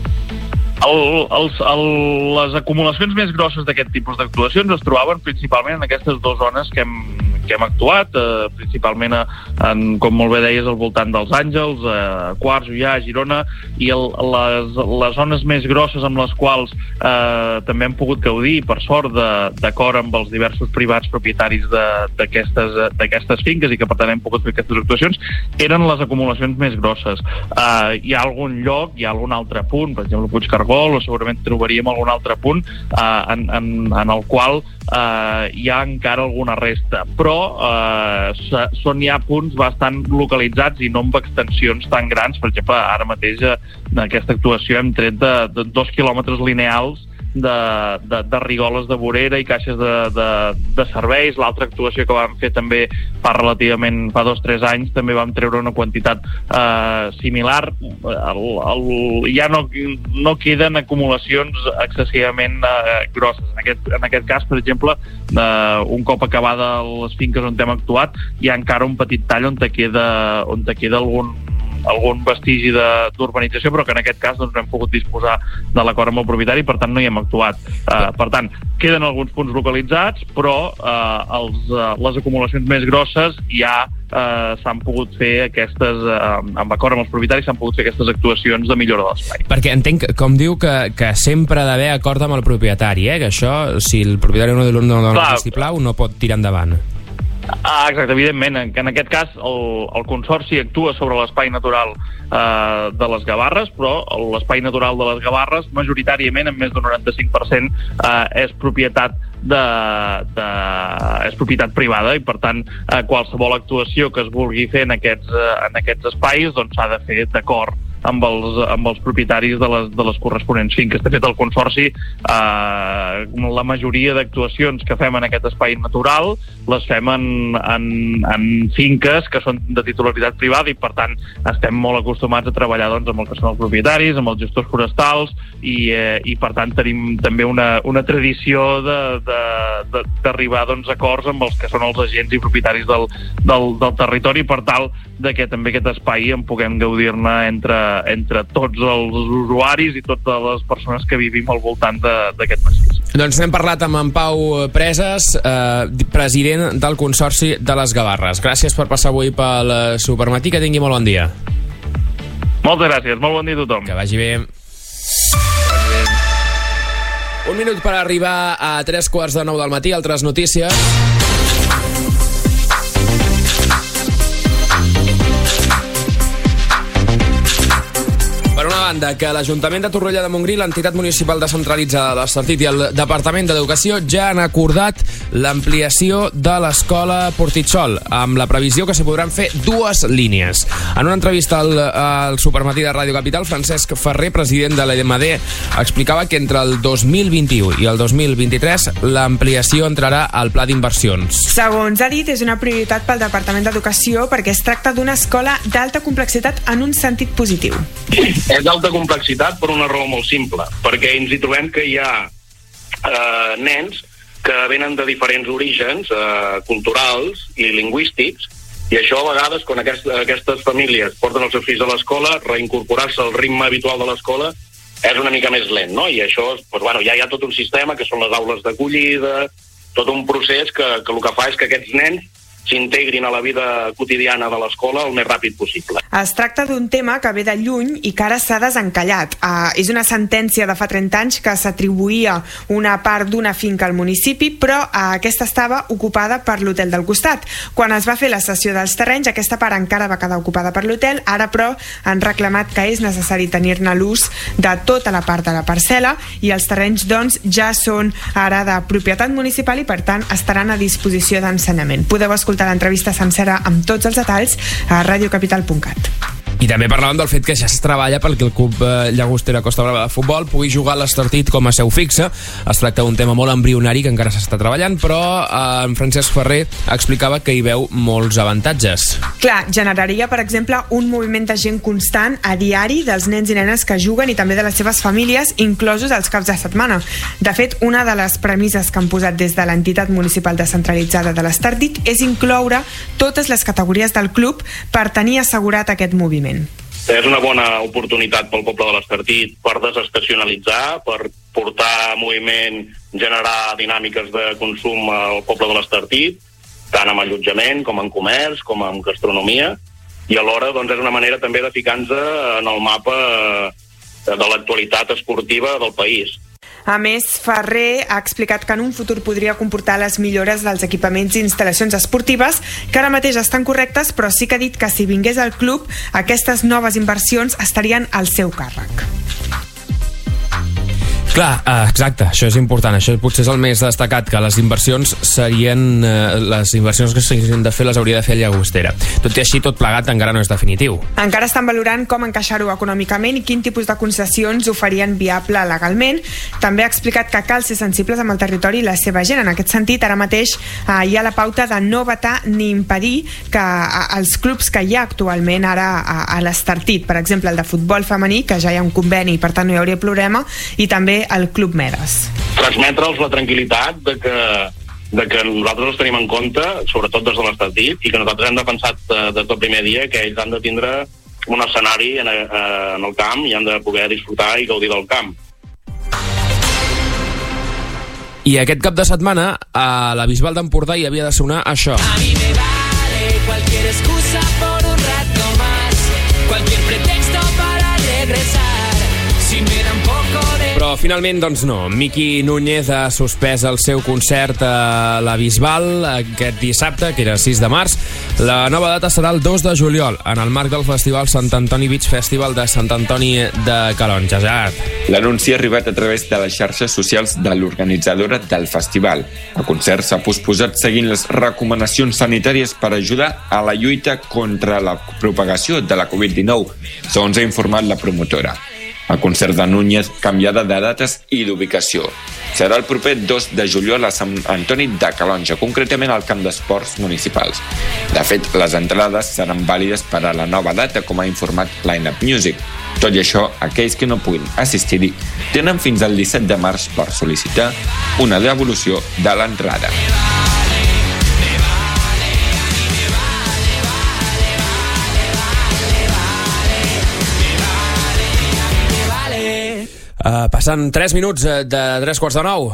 Les acumulacions més grosses d'aquest tipus d'actuacions es trobaven principalment en aquestes dues zones que hem actuat, principalment, com molt bé deies, al voltant dels Àngels, Quars, Ullà, Girona, i les zones més grosses amb les quals també hem pogut gaudir, per sort, d'acord amb els diversos privats propietaris d'aquestes finques i que per tant hem pogut fer aquestes actuacions, eren les acumulacions més grosses. Hi ha algun lloc, hi ha algun altre punt, per exemple, Puigcargol, o segurament trobaríem algun altre punt en el qual hi ha encara alguna resta, però són ja punts bastant localitzats i no amb extensions tan grans. Per exemple, ara mateix en aquesta actuació hem tret de 2 quilòmetres lineals de rigoles de vorera i caixes de serveis. L'altra actuació que vam fer també fa 2 o 3 anys també vam treure una quantitat similar. Ja no queden acumulacions excessivament grosses. En aquest cas, per exemple, un cop acabada les finques on hem actuat, hi ha encara un petit tall on te queda algun vestigi d'urbanització, però que en aquest cas doncs, no hem pogut disposar de l'acord amb el propietari, per tant no hi hem actuat. Per tant, queden alguns punts localitzats, però les acumulacions més grosses ja s'han pogut fer aquestes, amb acord amb els propietaris, s'han pogut fer aquestes actuacions de millora de l'espai. Perquè entenc, com diu, que sempre ha d'haver acord amb el propietari, que això, si el propietari no dona el vistiplau, no pot tirar endavant. Exacte, evidentment. En aquest cas, el Consorci actua sobre l'espai natural de les Gavarres, però l'espai natural de les Gavarres, majoritàriament, en més d'un 95%, és propietat és propietat privada i, per tant, qualsevol actuació que es vulgui fer en aquests espais doncs s'ha de fer d'acord amb els propietaris de les corresponents finques. De fet, el Consorci, la majoria d'actuacions que fem en aquest espai natural les fem en finques que són de titularitat privada i, per tant, estem molt acostumats a treballar doncs, amb el que són els propietaris, amb els gestors forestals i per tant, tenim també una tradició d'arribar doncs, a acords amb els que són els agents i propietaris del territori, per tal que també aquest espai en puguem gaudir-ne entre tots els usuaris i totes les persones que vivim al voltant d'aquest massís. Doncs n'hem parlat amb en Pau Presas, president del Consorci de les Gavarres. Gràcies per passar avui pel Supermatí, que tingui molt bon dia. Moltes gràcies, molt bon dia a tothom. Que vagi bé. Un minut per arribar a 3:45 del matí, altres notícies. Per una banda, que l'Ajuntament de Torroella de Montgrí, l'entitat municipal descentralitzada de l'Estartit i el Departament d'Educació ja han acordat l'ampliació de l'escola Portitxol, amb la previsió que s'hi podran fer 2 línies. En una entrevista al Supermatí de Ràdio Capital, Francesc Ferrer, president de l'EMD, explicava que entre el 2021 i el 2023 l'ampliació entrarà al pla d'inversions. Segons ha dit, és una prioritat pel Departament d'Educació perquè es tracta d'una escola d'alta complexitat en un sentit positiu. És d'alta complexitat per una raó molt simple, perquè ens hi trobem que hi ha nens que venen de diferents orígens culturals i lingüístics, i això a vegades, quan aquestes famílies porten els seus fills a l'escola, reincorporar-se al ritme habitual de l'escola és una mica més lent, no? I això, ja hi ha tot un sistema que són les aules d'acollida, tot un procés que el que fa és que aquests nens s'integrin a la vida quotidiana de l'escola el més ràpid possible. Es tracta d'un tema que ve de lluny i que ara s'ha desencallat. És una sentència de fa 30 anys que s'atribuïa una part d'una finca al municipi, però aquesta estava ocupada per l'hotel del costat. Quan es va fer la cessió dels terrenys, aquesta part encara va quedar ocupada per l'hotel, ara però han reclamat que és necessari tenir-ne l'ús de tota la part de la parcel·la i els terrenys doncs ja són ara de propietat municipal i per tant estaran a disposició d'ensenyament. Podeu escoltar l'entrevista sencera amb tots els detalls a radiocapital.cat. I també parlàvem del fet que ja es treballa perquè el Club Llagostera Costa Brava de futbol pugui jugar a l'Estartit com a seu fixa. Es tracta d'un tema molt embrionari que encara s'està treballant, però en Francesc Ferrer explicava que hi veu molts avantatges. Clar, generaria, per exemple, un moviment de gent constant a diari dels nens i nenes que juguen i també de les seves famílies, inclosos els caps de setmana. De fet, una de les premisses que han posat des de l'entitat municipal descentralitzada de l'Estartit és incloure totes les categories del club per tenir assegurat aquest moviment. És una bona oportunitat pel poble de l'Estartit per desestacionalitzar, per portar moviment, generar dinàmiques de consum al poble de l'Estartit, tant amb allotjament com en comerç, com en gastronomia, i alhora doncs, és una manera també de ficar-nos en el mapa de l'actualitat esportiva del país. A més, Ferrer ha explicat que en un futur podria comportar les millores dels equipaments i instal·lacions esportives, que ara mateix estan correctes, però sí que ha dit que si vingués al club, aquestes noves inversions estarien al seu càrrec. Clar, exacte, això és important, això potser és el més destacat, que les inversions serien les inversions que s'haurien de fer les hauria de fer Llagostera. Tot i així, tot plegat encara no és definitiu. Encara estan valorant com encaixar-ho econòmicament i quin tipus de concessions ho farien viable legalment. També ha explicat que cal ser sensibles amb el territori i la seva gent. En aquest sentit, ara mateix hi ha la pauta de no vetar ni impedir que els clubs que hi ha actualment ara a l'Estartit, per exemple el de futbol femení, que ja hi ha un conveni i per tant no hi hauria problema, i també el Club Medes. Transmetre'ls la tranquil·litat de que nosaltres els tenim en compte, sobretot des de l'Estartit, i que nosaltres hem defensat des del primer dia que ells han de tindre un escenari en el camp i han de poder disfrutar i gaudir del camp. I aquest cap de setmana a la Bisbal d'Empordà hi havia de sonar això. A mí me vale cualquier excusa por un rato más, cualquier pretexto para regresar. Si me da un poco de... Però finalment, doncs no. Miqui Núñez ha suspès el seu concert a la Bisbal aquest dissabte, que era 6 de març. La nova data serà el 2 de juliol, en el marc del festival Sant Antoni Beach Festival de Sant Antoni de Calonge. L'anunci ha arribat a través de les xarxes socials de l'organitzadora del festival. El concert s'ha posposat seguint les recomanacions sanitàries per ajudar a la lluita contra la propagació de la Covid-19, segons ha informat la promotora. El concert de Núñez canviarà de dates i d'ubicació. Serà el proper 2 de juliol a Sant Antoni de Calonge, concretament al camp d'esports municipals. De fet, les entrades seran vàlides per a la nova data, com ha informat Line Up Music. Tot i això, aquells que no puguin assistir-hi tenen fins al 17 de març per sol·licitar una devolució de l'entrada. Passant 3 minuts de 3:45.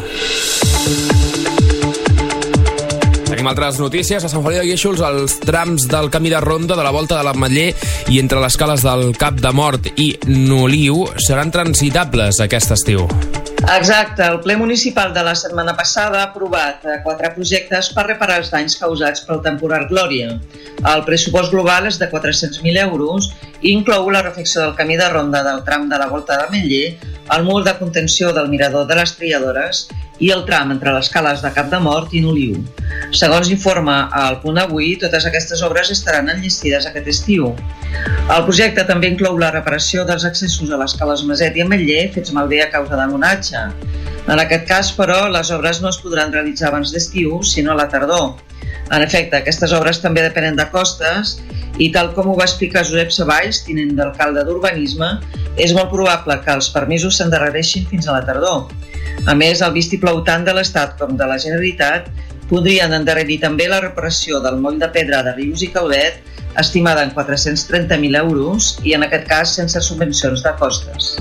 Tenim altres notícies. A Sant Feliu de Guíxols, els trams del camí de ronda de la Volta de l'Ametller i entre les cales del Cap de Mort i Noliu seran transitables aquest estiu. Exacte, el ple municipal de la setmana passada ha aprovat 4 projectes per reparar els danys causats pel temporal Glòria. El pressupost global és de 400.000 euros i inclou la refecció del camí de ronda del tram de la Volta de l'Ametller, el mur de contenció del mirador de les Triadores i el tram entre les cales de Cap de Mort i Noliu. Segons informa El Punt Avui, totes aquestes obres estaran enllestides aquest estiu. El projecte també inclou la reparació dels accessos a les cales Maset i Ametller fets malbé a causa de l'onatge. En aquest cas, però, les obres no es podran realitzar abans d'estiu, sinó a la tardor. En efecte, aquestes obres també depenen de costes i, tal com ho va explicar Josep Savalls, tinent d'alcalde d'Urbanisme, és molt probable que els permisos s'endarrereixin fins a la tardor. A més, el vistiplau tant de l'Estat com de la Generalitat podrien endarrerir també la reparació del moll de pedra de Rius i Calvet, estimada en 430.000 euros i, en aquest cas, sense subvencions de costes.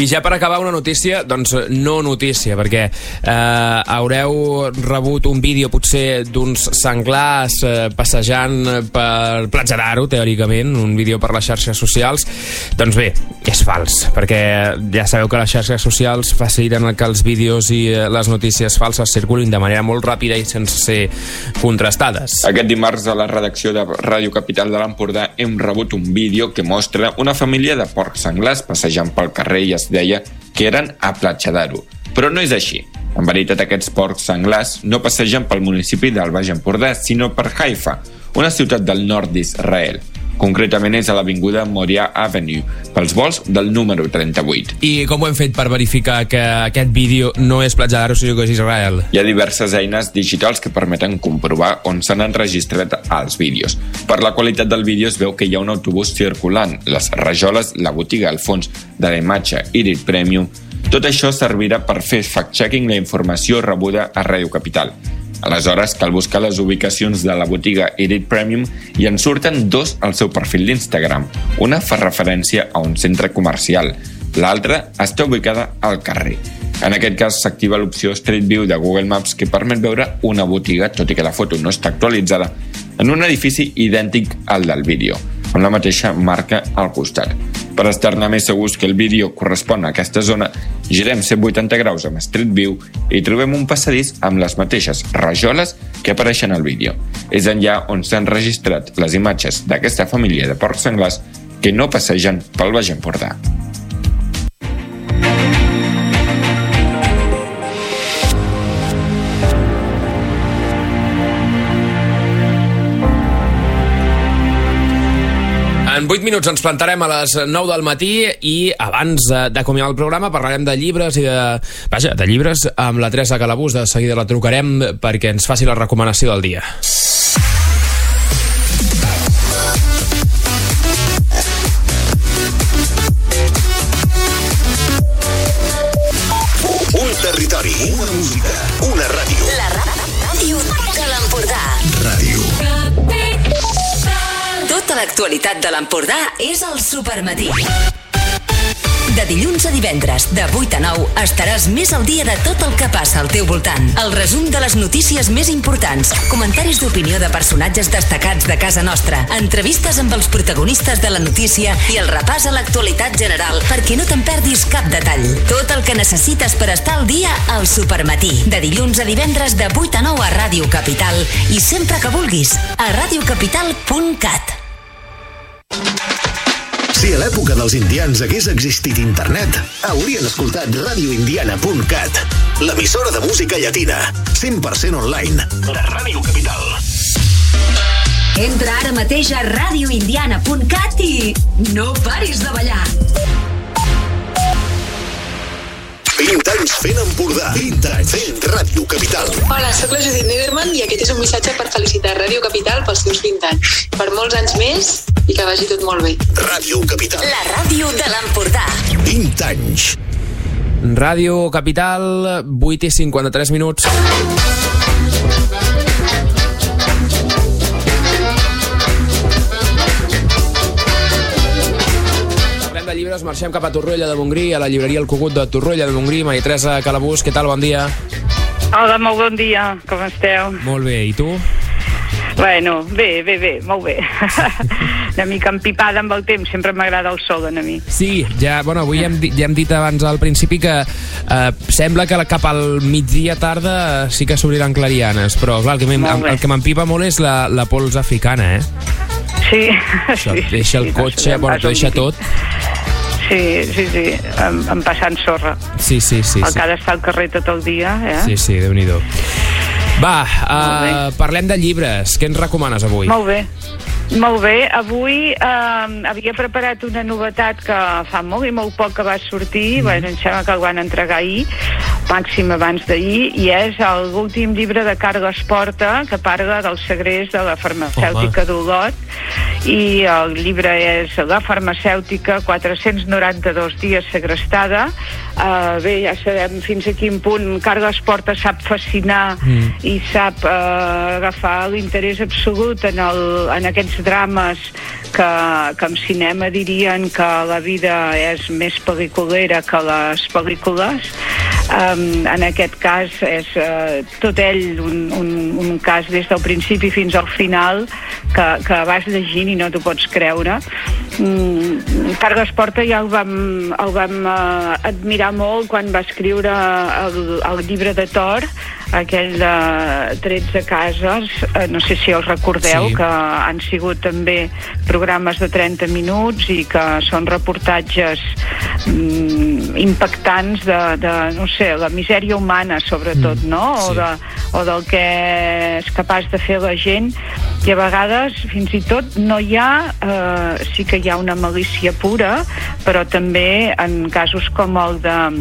I ja per acabar una notícia, doncs no notícia, perquè haureu rebut un vídeo potser d'uns senglars passejant per Platja d'Aro, teòricament, un vídeo per les xarxes socials. Doncs bé, és fals, perquè ja sabeu que les xarxes socials faciliten que els vídeos i les notícies falses circulin de manera molt ràpida i sense ser contrastades. Aquest dimarts a la redacció de Ràdio Capital de l'Empordà hem rebut un vídeo que mostra una família de porcs senglars passejant pel carrer i es deia que eren a Platja d'Aro. Però no és així. En veritat, aquests porcs senglars no passegen pel municipi del Baix Empordà, sinó per Haifa, una ciutat del nord d'Israel. Concretament és a l'avinguda Moriah Avenue, pels vols del número 38. I com ho hem fet per verificar que aquest vídeo no és Platja d'Aro, sinó que és Israel? Hi ha diverses eines digitals que permeten comprovar on s'han enregistrat els vídeos. Per la qualitat del vídeo es veu que hi ha un autobús circulant, les rajoles, la botiga al fons de la imatge Irit Premium. Tot això servirà per fer fact-checking la informació rebuda a Ràdio Capital. Aleshores, cal buscar les ubicacions de la botiga Irit Premium i en surten dos al seu perfil d'Instagram. Una fa referència a un centre comercial, l'altra està ubicada al carrer. En aquest cas s'activa l'opció Street View de Google Maps que permet veure una botiga, tot i que la foto no està actualitzada, en un edifici idèntic al del vídeo, amb la mateixa marca al costat. Per estar-ne més segurs que el vídeo correspon a aquesta zona, girem 180 graus amb Street View i trobem un passadís amb les mateixes rajoles que apareixen al vídeo. És enllà on s'han registrat les imatges d'aquesta família de porcs senglars que no passegen pel Baix Empordà. En 8 minuts ens plantarem a les 9 del matí i abans d'acomiadar el programa parlarem de llibres i de llibres amb la Teresa Calabús. De seguida la trucarem perquè ens faci la recomanació del dia. Un territori, una música, una ràdio. La ràdio de l'Empordà. Ràdio. Tota l'actualitat de l'Empordà és al Supermatí. De dilluns a divendres, de 8 a 9, estaràs més al dia de tot el que passa al teu voltant. El resum de les notícies més importants, comentaris d'opinió de personatges destacats de casa nostra, entrevistes amb els protagonistes de la notícia i el repàs a l'actualitat general perquè no te'n perdis cap detall. Tot el que necessites per estar al dia al Supermatí. De dilluns a divendres, de 8 a 9 a Ràdio Capital i sempre que vulguis a radiocapital.cat. Si a l'època dels indians hagués existit internet, haurien escoltat radioindiana.cat, l'emissora de música llatina, 100% online, de Ràdio Capital. Entra ara mateix a radioindiana.cat i no paris de ballar. 20 anys fent Empordà. 20 anys fent Ràdio Capital. Hola, soc la Judit Niederman i aquest és un missatge per felicitar Ràdio Capital pels seus 20 anys. Per molts anys més i que vagi tot molt bé. Ràdio Capital. La ràdio de l'Empordà. 20 anys. Ràdio Capital, 8 i 53 minuts. De llibres, marxem cap a Torroella de Montgrí, a la llibreria El Cucut de Torroella de Montgrí. Maria Teresa Calabús, què tal? Bon dia. Hola, molt bon dia, com esteu? Molt bé, i tu? Bueno, bé, molt bé. Una mica empipada amb el temps, sempre m'agrada el sol a mi. Sí, avui ja hem dit abans al principi que sembla que cap al migdia tarda sí que s'obriran clarianes, però clar, el que m'empipa molt és la pols africana, Sí. Això, deixa el cotxe, deixa tot. Sí, em passant sorra. Sí. El que ha d'estar al carrer tot el dia, Sí, Déu-n'hi-do. Va, parlem de llibres. Què ens recomanes avui? Molt bé. Avui havia preparat una novetat que fa molt i molt poc que va sortir, em sembla que el van entregar ahir, màxim abans d'ahir, i és l'últim llibre de Carles Porta, que parla del segrest de la farmacèutica d'Olot, i el llibre és La farmacèutica, 492 dies segrestada. Bé, ja sabem fins a quin punt Carles Porta sap fascinar i sap agafar l'interès absolut en aquests drames que en cinema dirien que la vida és més pel·liculera que les pel·lícules. En aquest cas és tot ell un cas des del principi fins al final que vas llegint i no t'ho pots creure. Carles Porta ja el vam admirar molt quan va escriure el llibre de Thor, aquell de 13 cases, no sé si els recordeu, que han sigut també programes de 30 minuts i que són reportatges impactants de no sé, la misèria humana sobretot, no? O del que és capaç de fer la gent, i a vegades fins i tot no hi ha sí que hi ha una malícia pura, però també en casos com el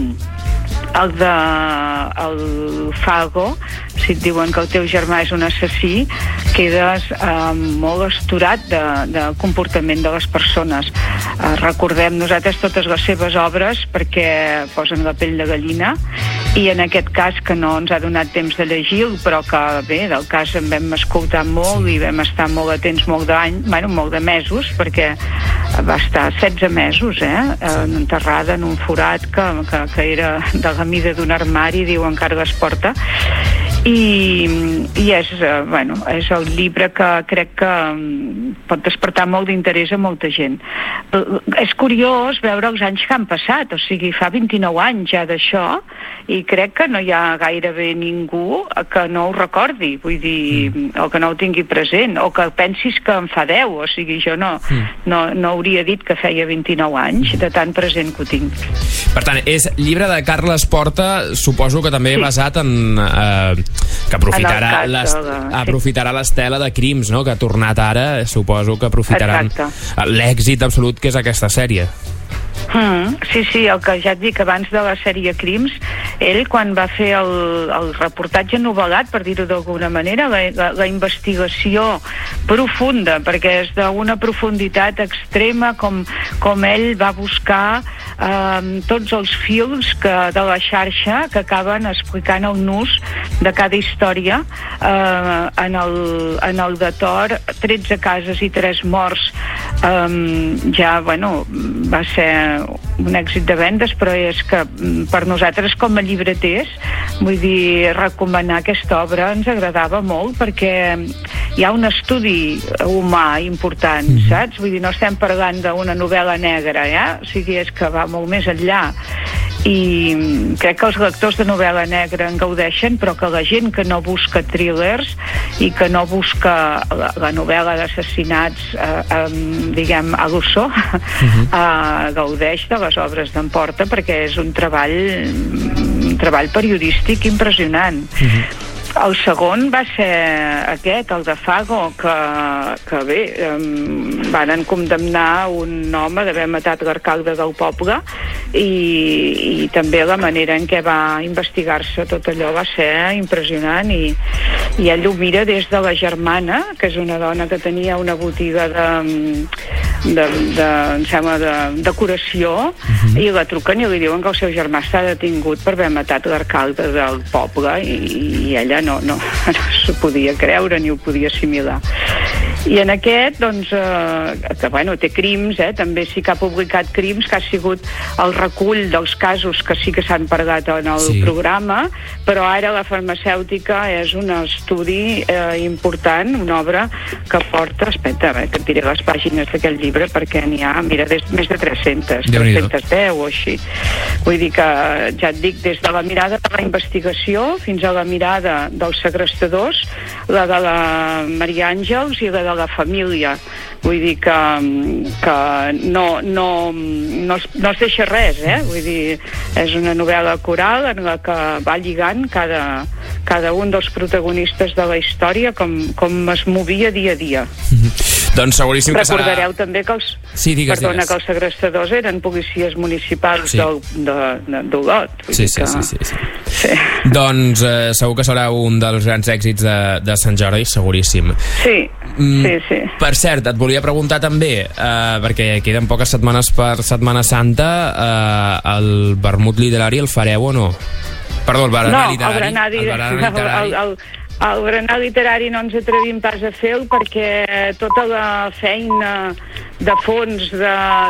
Fago, si et diuen que el teu germà és un assassí, quedes molt astorat del comportament de les persones. Recordem nosaltres totes les seves obres perquè posen la pell de gallina, i en aquest cas, que no ens ha donat temps de llegir, però que bé, del cas en vam escoltar molt i vam estar molt atents molt de mesos, perquè va estar 16 mesos enterrada en un forat que era de la mida d'un armari, diuen Carles Porta, i és el llibre que crec que pot despertar molt d'interès a molta gent. És curiós veure els anys que han passat, o sigui, fa 29 anys ja d'això, i crec que no hi ha gairebé ningú que no ho recordi, vull dir, o que no ho tingui present, o que pensis que en fa 10, o sigui, jo no hauria dit que feia 29 anys, de tan present que ho tinc. Per tant, és llibre de Carles Porta, suposo que també basat en que aprofitarà l'estela de Crims, no?, que ha tornat ara, suposo que aprofitaran l'èxit absolut que és aquesta sèrie. Sí, el que ja et dic, abans de la sèrie Crims, ell quan va fer el reportatge novel·lat, per dir-ho d'alguna manera, la investigació profunda, perquè és d'una profunditat extrema, com ell va buscar tots els fils de la xarxa que acaben explicant el nus de cada història. En el de Thor, 13 cases i 3 morts, va ser un èxit de vendes, però és que per nosaltres com a llibreters, vull dir, recomanar aquesta obra ens agradava molt, perquè hi ha un estudi humà important, saps? Vull dir, no estem parlant d'una novel·la negra, o sigui, és que va molt més enllà, i crec que els lectors de novel·la negra en gaudeixen, però que la gent que no busca thrillers i que no busca la novel·la d'assassinats diguem a l'uso, gaudeix de les obres d'en Porta, perquè és un treball periodístic impressionant. El segon va ser aquest, el de Fago, que bé, van condemnar un home d'haver matat l'alcalde del poble, i també la manera en què va investigar-se tot allò va ser impressionant, i ell ho mira des de la germana, que és una dona que tenia una botiga em sembla de decoració, i la truquen i li diuen que el seu germà està detingut per haver matat l'alcalde del poble, i ella no s'ho podia creure ni ho podia assimilar. I en aquest, doncs, que té Crims, també sí que ha publicat Crims, que ha sigut el recull dels casos que sí que s'han parlat en el programa, però ara la farmacèutica és un estudi important, una obra que porta, espera, que et diré les pàgines d'aquest llibre, perquè n'hi ha, mira, més de 310 o així. Vull dir que, ja et dic, des de la mirada de la investigació fins a la mirada dels segrestadors, la de la Maria Àngels i la de la família. Vull dir que no es deixa res, vull dir, és una novel·la coral en la que va lligant cada un dels protagonistes de la història com es movia dia a dia. Doncs seguríssim que serà... Recordareu també que que els segrestadors eren policies municipals d'Olot. Sí. Sí. Doncs segur que serà un dels grans èxits de Sant Jordi, seguríssim. Sí, sí. Per cert, et volia preguntar també, perquè queden poques setmanes per Setmana Santa, el vermut literari el fareu o no? Perdó, el berenar literari. El berenar literari no ens atrevim pas a fer-lo perquè tota la feina de fons